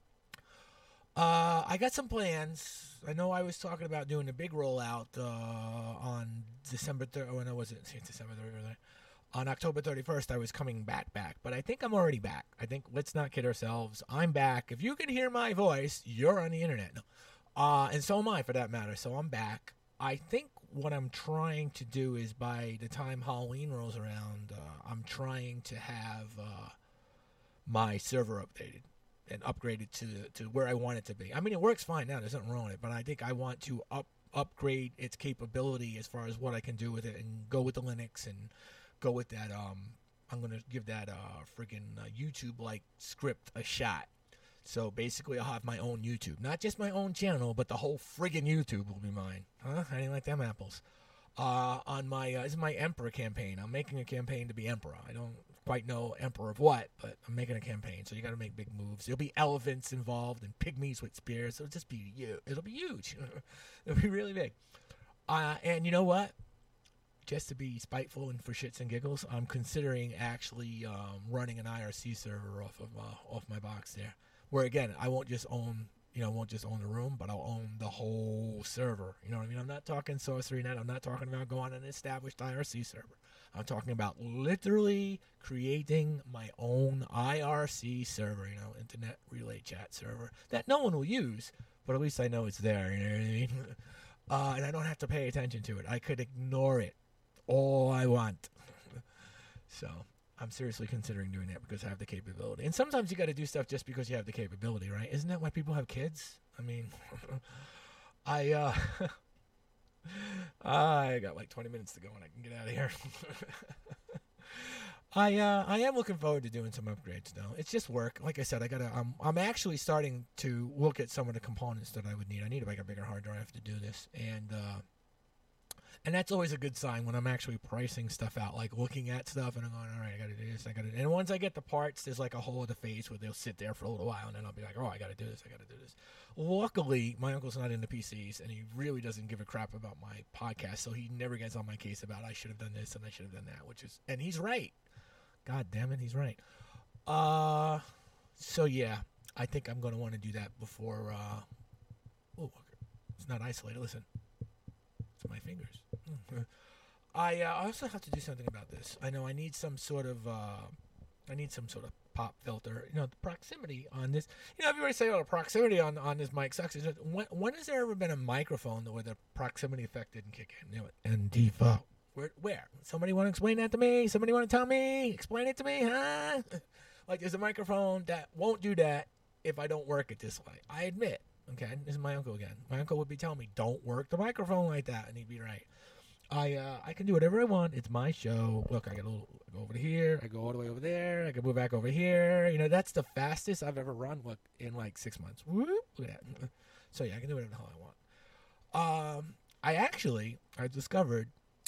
Uh, I got some plans. I know I was talking about doing a big rollout uh, on December third. Oh, no, was it December third? On October thirty-first, I was coming back, back. But I think I'm already back. I think, let's not kid ourselves. I'm back. If you can hear my voice, you're on the internet. No. Uh, and so am I, for that matter. So I'm back. I think what I'm trying to do is by the time Halloween rolls around, uh, I'm trying to have uh, my server updated and upgraded to to where I want it to be. I mean, it works fine now. There's nothing wrong with it. But I think I want to up upgrade its capability as far as what I can do with it and go with the Linux and go with that. Um, I'm going to give that uh, friggin' uh, YouTube-like script a shot. So basically, I'll have my own YouTube. Not just my own channel, but the whole friggin' YouTube will be mine. Huh? I didn't like them apples. Uh, on my, uh, this is my Emperor campaign. I'm making a campaign to be Emperor. I don't quite know Emperor of what, but I'm making a campaign. So you got to make big moves. There'll be elephants involved and pygmies with spears. So it'll just be you. It'll be huge. It'll be really big. Uh, and you know what? Just to be spiteful and for shits and giggles, I'm considering actually um, running an I R C server off of uh, off my box there. Where again, I won't just own, you know, I won't just own the room, but I'll own the whole server. You know what I mean? I'm not talking Sorcery Net. I'm not talking about going on an established I R C server. I'm talking about literally creating my own I R C server, you know, Internet Relay Chat server that no one will use, but at least I know it's there. You know what I mean? Uh, and I don't have to pay attention to it. I could ignore it all I want. So I'm seriously considering doing that because I have the capability. And sometimes you got to do stuff just because you have the capability, right? Isn't that why people have kids? I mean, I uh, I got like twenty minutes to go and I can get out of here. I uh, I am looking forward to doing some upgrades though. It's just work. Like I said, I gotta. I'm I'm actually starting to look at some of the components that I would need. I need like a bigger hard drive to do this, and uh, and that's always a good sign when I'm actually pricing stuff out, like looking at stuff and I'm going, all right, I gotta do this, I gotta. And once I get the parts, there's like a whole other phase where they'll sit there for a little while, and then I'll be like, oh, I gotta do this, I gotta do this. Luckily, my uncle's not into P Cs, and he really doesn't give a crap about my podcast, so he never gets on my case about I should have done this and I should have done that, which is, and he's right. God damn it, he's right. Uh, so yeah, I think I'm going to want to do that before, uh, oh, it's not isolated, listen. It's my fingers. I, uh, I also have to do something about this. I know I need some sort of, uh, I need some sort of pop filter. You know, the proximity on this, you know, everybody say, oh, the proximity on, on this mic sucks. When, when has there ever been a microphone where the proximity effect didn't kick in? You know, and default. Where, where? Somebody want to explain that to me? Somebody want to tell me? Explain it to me, huh? Like, there's a microphone that won't do that if I don't work it this way. I admit, okay? This is my uncle again. My uncle would be telling me, don't work the microphone like that, and he'd be right. I uh, I can do whatever I want. It's my show. Look, I, get a little, I go over to here. I go all the way over there. I can move back over here. You know, that's the fastest I've ever run, look, in like six months. Whoop, look at that. So, yeah, I can do whatever the hell I want. Um, I actually, I discovered...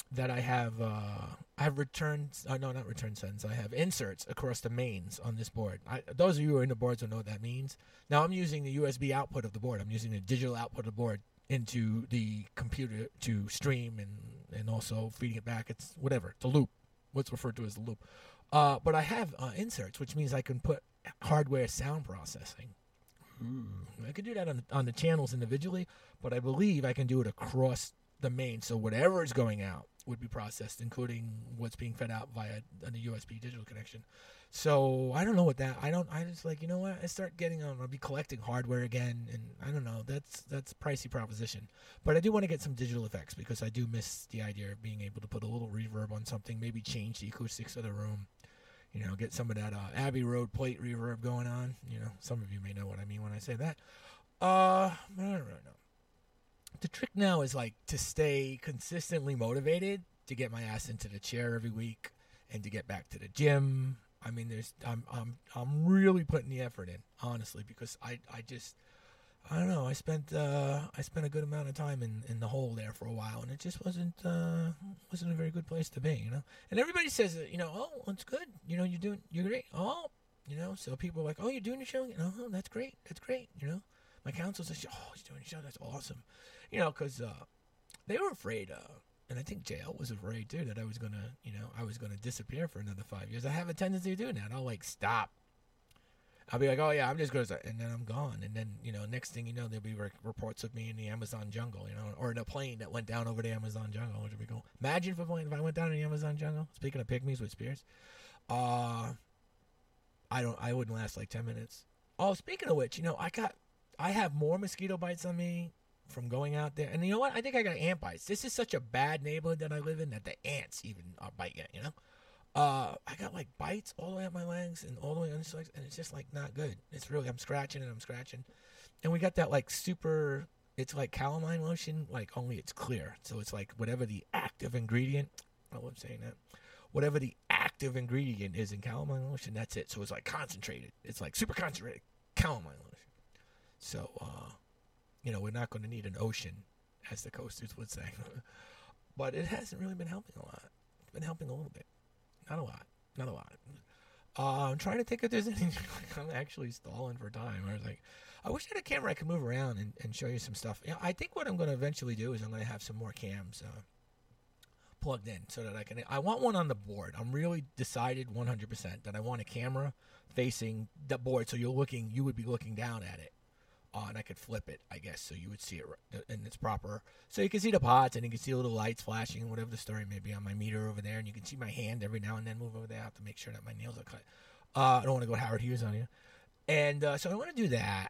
that I have uh, I have return uh, no not return sentence I have inserts across the mains on this board. I, those of you who are into boards will know what that means. Now I'm using the U S B output of the board. I'm using the digital output of the board into the computer to stream and, and also feeding it back. It's whatever. It's a loop. What's referred to as a loop. Uh, but I have uh, inserts, which means I can put hardware sound processing. Ooh. I can do that on, on the channels individually, but I believe I can do it across the main. So whatever is going out would be processed, including what's being fed out via a U S B digital connection. So I don't know what that. I don't. I just like you know what. I start getting on. I'll be collecting hardware again, and I don't know. That's that's a pricey proposition. But I do want to get some digital effects because I do miss the idea of being able to put a little reverb on something. Maybe change the acoustics of the room. You know, get some of that uh, Abbey Road plate reverb going on. You know, some of you may know what I mean when I say that. Uh, I don't really know. The trick now is like to stay consistently motivated to get my ass into the chair every week and to get back to the gym. I mean, there's I'm I'm I'm really putting the effort in, honestly, because I, I just I don't know. I spent uh, I spent a good amount of time in, in the hole there for a while, and it just wasn't uh, wasn't a very good place to be, you know. And everybody says that, you know, oh, it's good, you know, you're doing you're great, oh, you know. So people are like, oh, you're doing your show, you know, oh, that's great, that's great, you know. My counsel says, oh, he's doing a show, that's awesome, you know, because uh, they were afraid. Uh, And I think J L was afraid, too, that I was going to, you know, I was going to disappear for another five years. I have a tendency to do that. I'll, like, stop. I'll be like, oh, yeah, I'm just going to, and then I'm gone. And then, you know, next thing you know, there'll be re- reports of me in the Amazon jungle, you know, or in a plane that went down over the Amazon jungle, which would be cool. Imagine if, a plane, if I went down in the Amazon jungle, speaking of pygmies with spears. Uh, I don't, I wouldn't last, like, ten minutes. Oh, speaking of which, you know, I got, I have more mosquito bites on me from going out there. And you know what? I think I got ant bites. This is such a bad neighborhood that I live in that the ants even are biting it, you know? Uh, I got like bites all the way up my legs and all the way on the legs, and it's just like not good. It's really, I'm scratching and I'm scratching. And we got that like super, it's like calamine lotion, like only it's clear. So it's like whatever the active ingredient, oh, I'm saying that. Whatever the active ingredient is in calamine lotion, that's it. So it's like concentrated. It's like super concentrated calamine lotion. So, uh, you know, we're not going to need an ocean, as the coasters would say. But it hasn't really been helping a lot. It's been helping a little bit. Not a lot. Not a lot. Uh, I'm trying to think if there's anything. I'm actually stalling for time. I was like, I wish I had a camera I could move around and, and show you some stuff. You know, I think what I'm going to eventually do is I'm going to have some more cams uh, plugged in so that I can. I want one on the board. I'm really decided one hundred percent that I want a camera facing the board, so you're looking. You would be looking down at it. Uh, and I could flip it, I guess, so you would see it in its proper. So you can see the pots, and you can see little lights flashing, and whatever the story may be on my meter over there. And you can see my hand every now and then move over there. I have to make sure that my nails are cut. Uh, I don't want to go Howard Hughes on you. And uh, so I want to do that.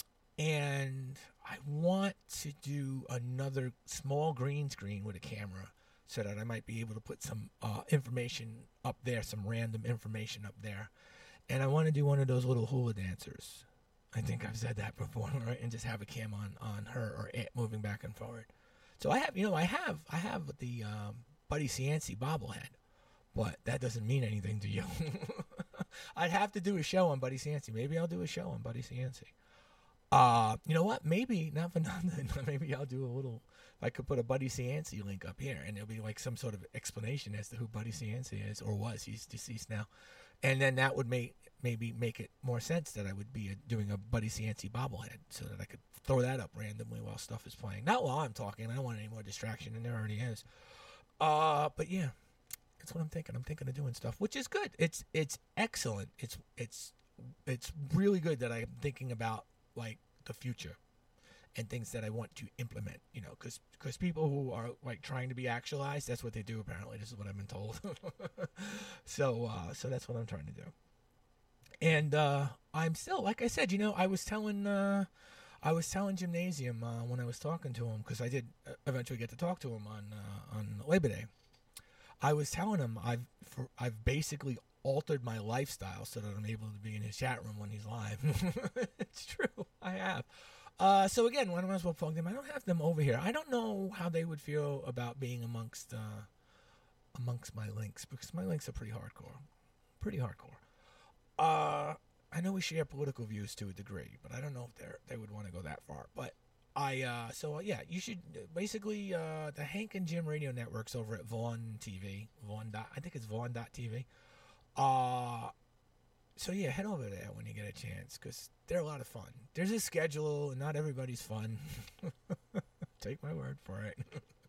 And I want to do another small green screen with a camera so that I might be able to put some uh, information up there, some random information up there. And I want to do one of those little hula dancers. I think I've said that before, right? And just have a cam on, on her or it moving back and forward. So I have, you know, I have, I have the um, Buddy Cianci bobblehead, but that doesn't mean anything to you. I'd have to do a show on Buddy Cianci. Maybe I'll do a show on Buddy Cianci. Uh, you know what? Maybe not for nothing. Maybe I'll do a little. I could put a Buddy Cianci link up here, and it'll be like some sort of explanation as to who Buddy Cianci is or was. He's deceased now, and then that would make maybe make it more sense that I would be a, doing a Buddy Cianci bobblehead, so that I could throw that up randomly while stuff is playing. Not while I'm talking. I don't want any more distraction, and there already is. Uh, but yeah, that's what I'm thinking. I'm thinking of doing stuff, which is good. It's it's excellent. It's it's it's really good that I'm thinking about like the future and things that I want to implement, you know, because because people who are like trying to be actualized, that's what they do apparently. This is what I've been told. so uh, so that's what I'm trying to do. And uh, I'm still, like I said, you know, I was telling uh, I was telling Gymnasium uh, when I was talking to him, because I did eventually get to talk to him on uh, on Labor Day. I was telling him I've for, I've basically altered my lifestyle so that I'm able to be in his chat room when he's live. It's true, I have. Uh, so again, when I might as well plug them. I don't have them over here. I don't know how they would feel about being amongst uh, amongst my links, because my links are pretty hardcore, pretty hardcore. Uh, I know we share political views to a degree, but I don't know if they they would want to go that far. But I uh, so uh, yeah, you should basically uh, the Hank and Jim Radio Network's over at Vaughn T V. Vaughn dot, I think it's Vaughn dot T V. Uh, so yeah, head over there when you get a chance because they're a lot of fun. There's a schedule, and not everybody's fun. Take my word for it.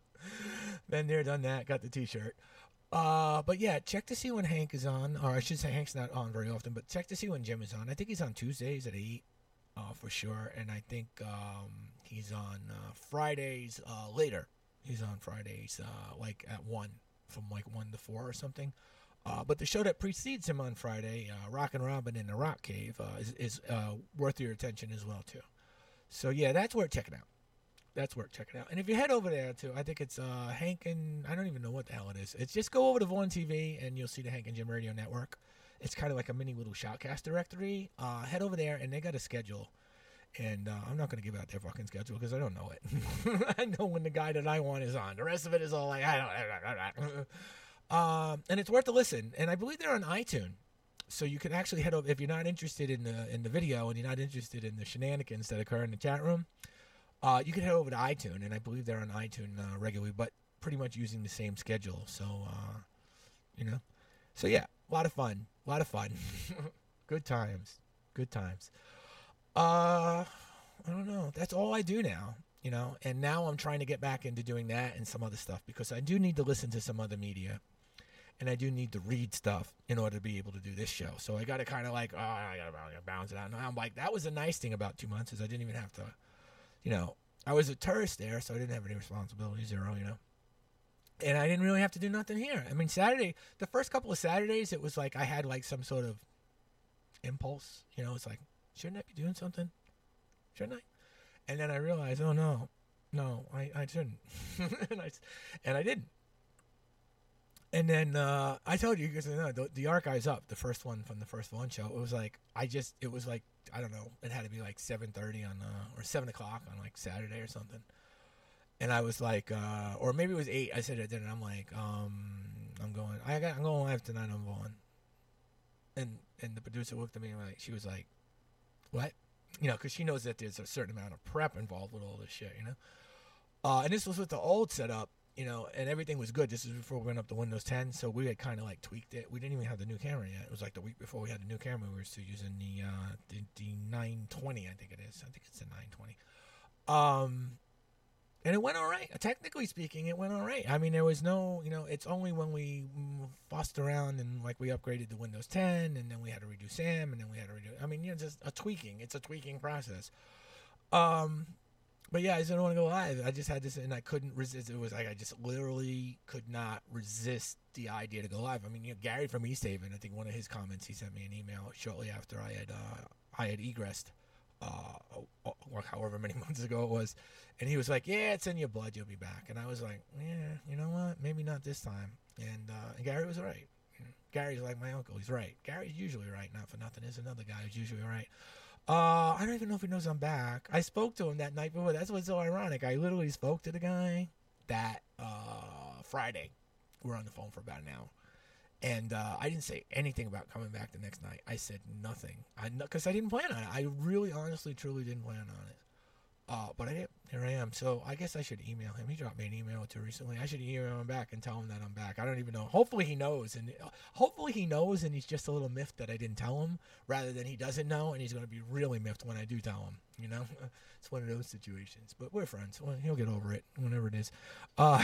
Been there, done that. Got the T-shirt. Uh, but yeah, check to see when Hank is on, or I should say Hank's not on very often, but check to see when Jim is on. I think he's on Tuesdays at eight. Uh, for sure, and I think um, he's on uh, Fridays uh, later. He's on Fridays uh, like at one, from like one to four or something. Uh, but the show that precedes him on Friday, uh, Rockin' Robin in the Rock Cave, uh, is, is uh, worth your attention as well too. So yeah, that's worth checking out. That's worth checking out. And if you head over there too, I think it's uh, Hank and I don't even know what the hell it is. It's just go over to Vaughn T V and you'll see the Hank and Jim Radio Network. It's kind of like a mini little Shoutcast directory. Uh, head over there, and they got a schedule. And uh, I'm not going to give out their fucking schedule because I don't know it. I know when the guy that I want is on. The rest of it is all like, I don't. um, and it's worth a listen. And I believe they're on iTunes. So you can actually head over, if you're not interested in the in the video and you're not interested in the shenanigans that occur in the chat room, uh, you can head over to iTunes. And I believe they're on iTunes uh, regularly, but pretty much using the same schedule. So, uh, you know. So, yeah, a lot of fun. A lot of fun. Good times. Good times. Uh, I don't know. That's all I do now, you know. And now I'm trying to get back into doing that and some other stuff because I do need to listen to some other media. And I do need to read stuff in order to be able to do this show. So I got to kind of like, oh, I got to balance it out. And I'm like, that was a nice thing about two months is I didn't even have to, you know, I was a tourist there, so I didn't have any responsibilities, zero, you know. And I didn't really have to do nothing here. I mean, Saturday, the first couple of Saturdays, it was like I had like some sort of impulse. You know, it's like, shouldn't I be doing something? Shouldn't I? And then I realized, oh, no, no, I, I shouldn't. and, I, and I didn't. And then uh, I told you, because no, the, the archive's up, the first one from the first one show. It was like, I just, it was like, I don't know, it had to be like seven thirty on, uh, or seven o'clock on like Saturday or something. And I was like, uh, or maybe it was eight. I said it then, and I'm like, um, I'm going, I got, I'm going live tonight on Vaughn. And and the producer looked at me and like, she was like, what? You know, because she knows that there's a certain amount of prep involved with all this shit, you know. Uh, and this was with the old setup, you know, and everything was good. This is before we went up to Windows ten, so we had kind of like tweaked it. We didn't even have the new camera yet. It was like the week before we had the new camera. We were still using the uh, the, the nine twenty, I think it is. I think it's the nine twenty. Um. And it went all right. Technically speaking, it went all right. I mean, there was no, you know, it's only when we fussed around and, like, we upgraded to Windows ten, and then we had to redo SAM, and then we had to redo, I mean, you know, just a tweaking. It's a tweaking process. Um, but, yeah, I just didn't want to go live. I just had this, and I couldn't resist. It was like I just literally could not resist the idea to go live. I mean, you know, Gary from East Haven, I think one of his comments, he sent me an email shortly after I had, uh, I had egressed. Uh, or however many months ago it was, and he was like, yeah, it's in your blood, you'll be back. And I was like, yeah, you know what, maybe not this time. And, uh, and Gary was right. Gary's like my uncle, he's right. Gary's usually right, not for nothing. There's another guy who's usually right. uh, I don't even know if he knows I'm back. I spoke to him that night before. That's what's so ironic. I literally spoke to the guy that uh, Friday. We were on the phone for about an hour. And uh, I didn't say anything about coming back the next night. I said nothing. I because I didn't plan on it. I really, honestly, truly didn't plan on it. Uh, but I did. Here I am. So I guess I should email him. He dropped me an email or two recently. I should email him back and tell him that I'm back. I don't even know. Hopefully he knows. And uh, hopefully he knows and he's just a little miffed that I didn't tell him rather than he doesn't know and he's going to be really miffed when I do tell him. You know? It's one of those situations. But we're friends. Well, he'll get over it whenever it is. Uh,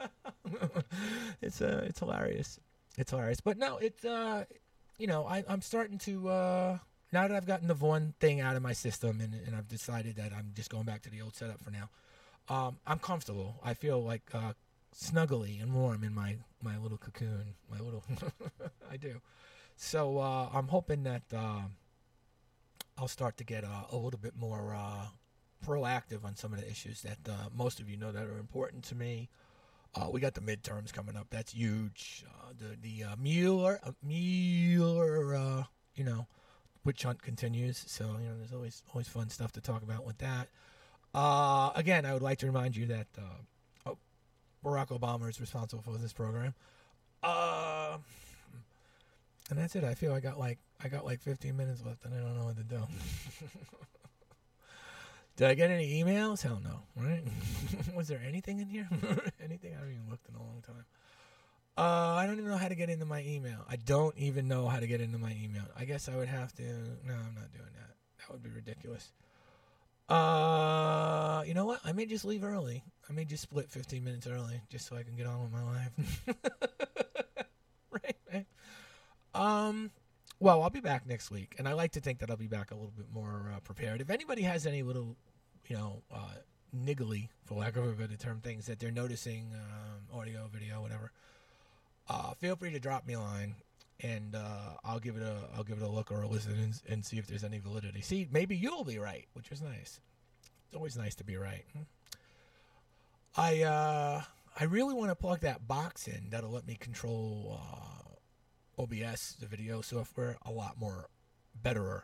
it's uh, it's hilarious. It's hilarious. But no, it's, uh, you know, I, I'm starting to, uh, now that I've gotten the Vaughn thing out of my system and, and I've decided that I'm just going back to the old setup for now, um, I'm comfortable. I feel like uh, snuggly and warm in my, my little cocoon, my little, I do. So uh, I'm hoping that uh, I'll start to get uh, a little bit more uh, proactive on some of the issues that uh, most of you know that are important to me. Uh, we got the midterms coming up. That's huge. Uh, the the uh, Mueller, uh, Mueller, uh, you know, witch hunt continues. So, you know, there's always always fun stuff to talk about with that. Uh, again, I would like to remind you that uh, oh, Barack Obama is responsible for this program. Uh, and that's it. I feel I got like I got like fifteen minutes left, and I don't know what to do. Did I get any emails? Hell no. Right? Was there anything in here? Anything? I haven't even looked in a long time. Uh, I don't even know how to get into my email. I don't even know how to get into my email. I guess I would have to. No, I'm not doing that. That would be ridiculous. Uh, you know what? I may just leave early. I may just split fifteen minutes early just so I can get on with my life. right, right. Um, well, I'll be back next week, and I like to think that I'll be back a little bit more uh, prepared. If anybody has any little, you know, uh, niggly, for lack of a better term, things that they're noticing, um, audio, video, whatever, uh, feel free to drop me a line. And uh, I'll give it a I'll give it a look or a listen and, and see if there's any validity. See, maybe you'll be right, which is nice. It's always nice to be right. I uh, I really want to plug that box in that'll let me control uh, O B S, the video software, a lot more betterer.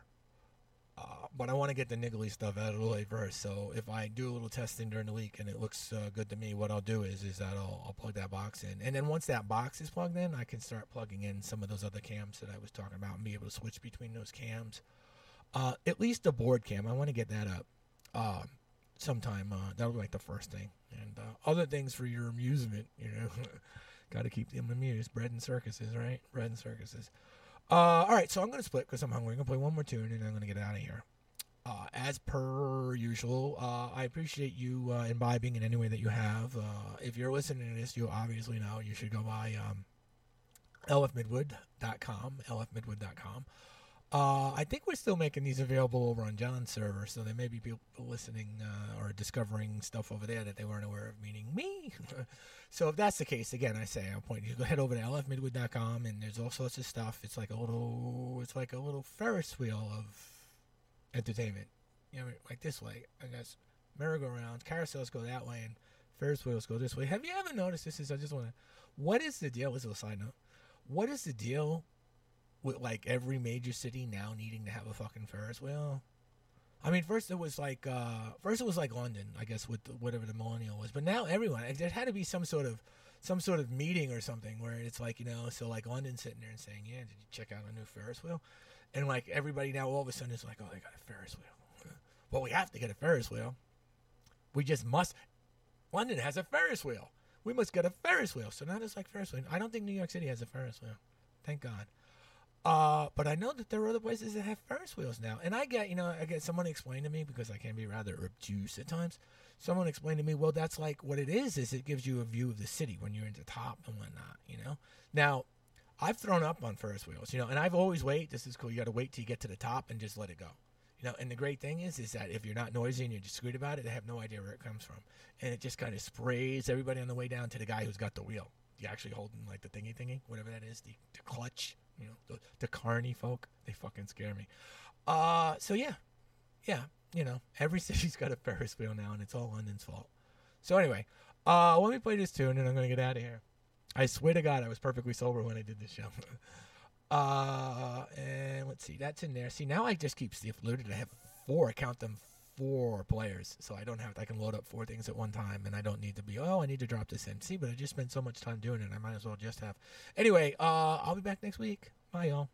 Uh, but I want to get the niggly stuff out of the way first. So if I do a little testing during the week and it looks uh, good to me, what I'll do is is that I'll, I'll plug that box in. And then once that box is plugged in, I can start plugging in some of those other cams that I was talking about and be able to switch between those cams. Uh, at least the board cam, I want to get that up uh, sometime. Uh, that'll be like the first thing. And uh, other things for your amusement, you know. Got to keep them amused. Bread and circuses, right? Bread and circuses. Uh, all right, so I'm going to split because I'm hungry. I'm going to play one more tune, and I'm going to get out of here. Uh, as per usual, uh, I appreciate you uh, imbibing in any way that you have. Uh, if you're listening to this, you obviously know you should go by um, L F midwood dot com, L F midwood dot com. Uh, I think we're still making these available over on John's server, so there may be people listening uh, or discovering stuff over there that they weren't aware of, meaning me. So if that's the case, again, I say I'll point you. Go head over to L F midwood dot com, and there's all sorts of stuff. It's like a little, it's like a little Ferris wheel of entertainment. You know, like this way, I guess. Merry-go-rounds, carousels go that way, and Ferris wheels go this way. Have you ever noticed this? Is I just want to. What is the deal? This is a side note. What is the deal with like every major city now needing to have a fucking Ferris wheel? I mean, first it was like uh, first it was like London, I guess, with the, whatever the millennial was. But now everyone, there had to be some sort of some sort of meeting or something where it's like, you know, so like London sitting there and saying, yeah, did you check out a new Ferris wheel? And like everybody now all of a sudden is like, oh, they got a Ferris wheel. Well, we have to get a Ferris wheel. We just must. London has a Ferris wheel. We must get a Ferris wheel. So now there's like Ferris wheel. I don't think New York City has a Ferris wheel. Thank God. Uh, but I know that there are other places that have Ferris wheels now. And I get, you know, I get someone explained to me, because I can be rather obtuse at times. Someone explained to me, well, that's like what it is, is it gives you a view of the city when you're in the top and whatnot, you know? Now, I've thrown up on Ferris wheels, you know, and I've always wait. This is cool. You got to wait till you get to the top and just let it go. You know, and the great thing is, is that if you're not noisy and you're discreet about it, they have no idea where it comes from. And it just kind of sprays everybody on the way down to the guy who's got the wheel. You actually holding like the thingy thingy, whatever that is, the, the clutch. You know, the, the carny folk, they fucking scare me. Uh, so yeah, yeah, you know, every city's got a Ferris wheel now, and it's all London's fault. So anyway, uh, let me play this tune, and I'm gonna get out of here. I swear to God, I was perfectly sober when I did this show. uh, and let's see, that's in there. See, now I just keep Steve loaded. I have four, I count them, four players, so I don't have. I can load up four things at one time, and I don't need to be. Oh, I need to drop this in. See, but I just spent so much time doing it. I might as well just have. Anyway, uh, I'll be back next week. Bye, y'all.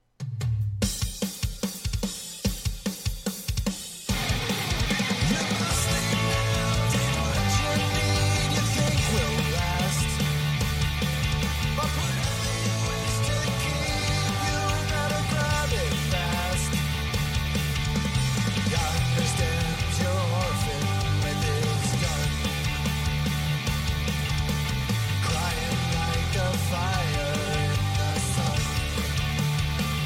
Fire in the sun.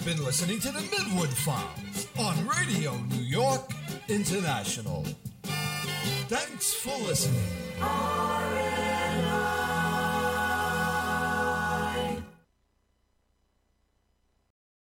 been listening to the Midwood Files on Radio New York International. Thanks for listening.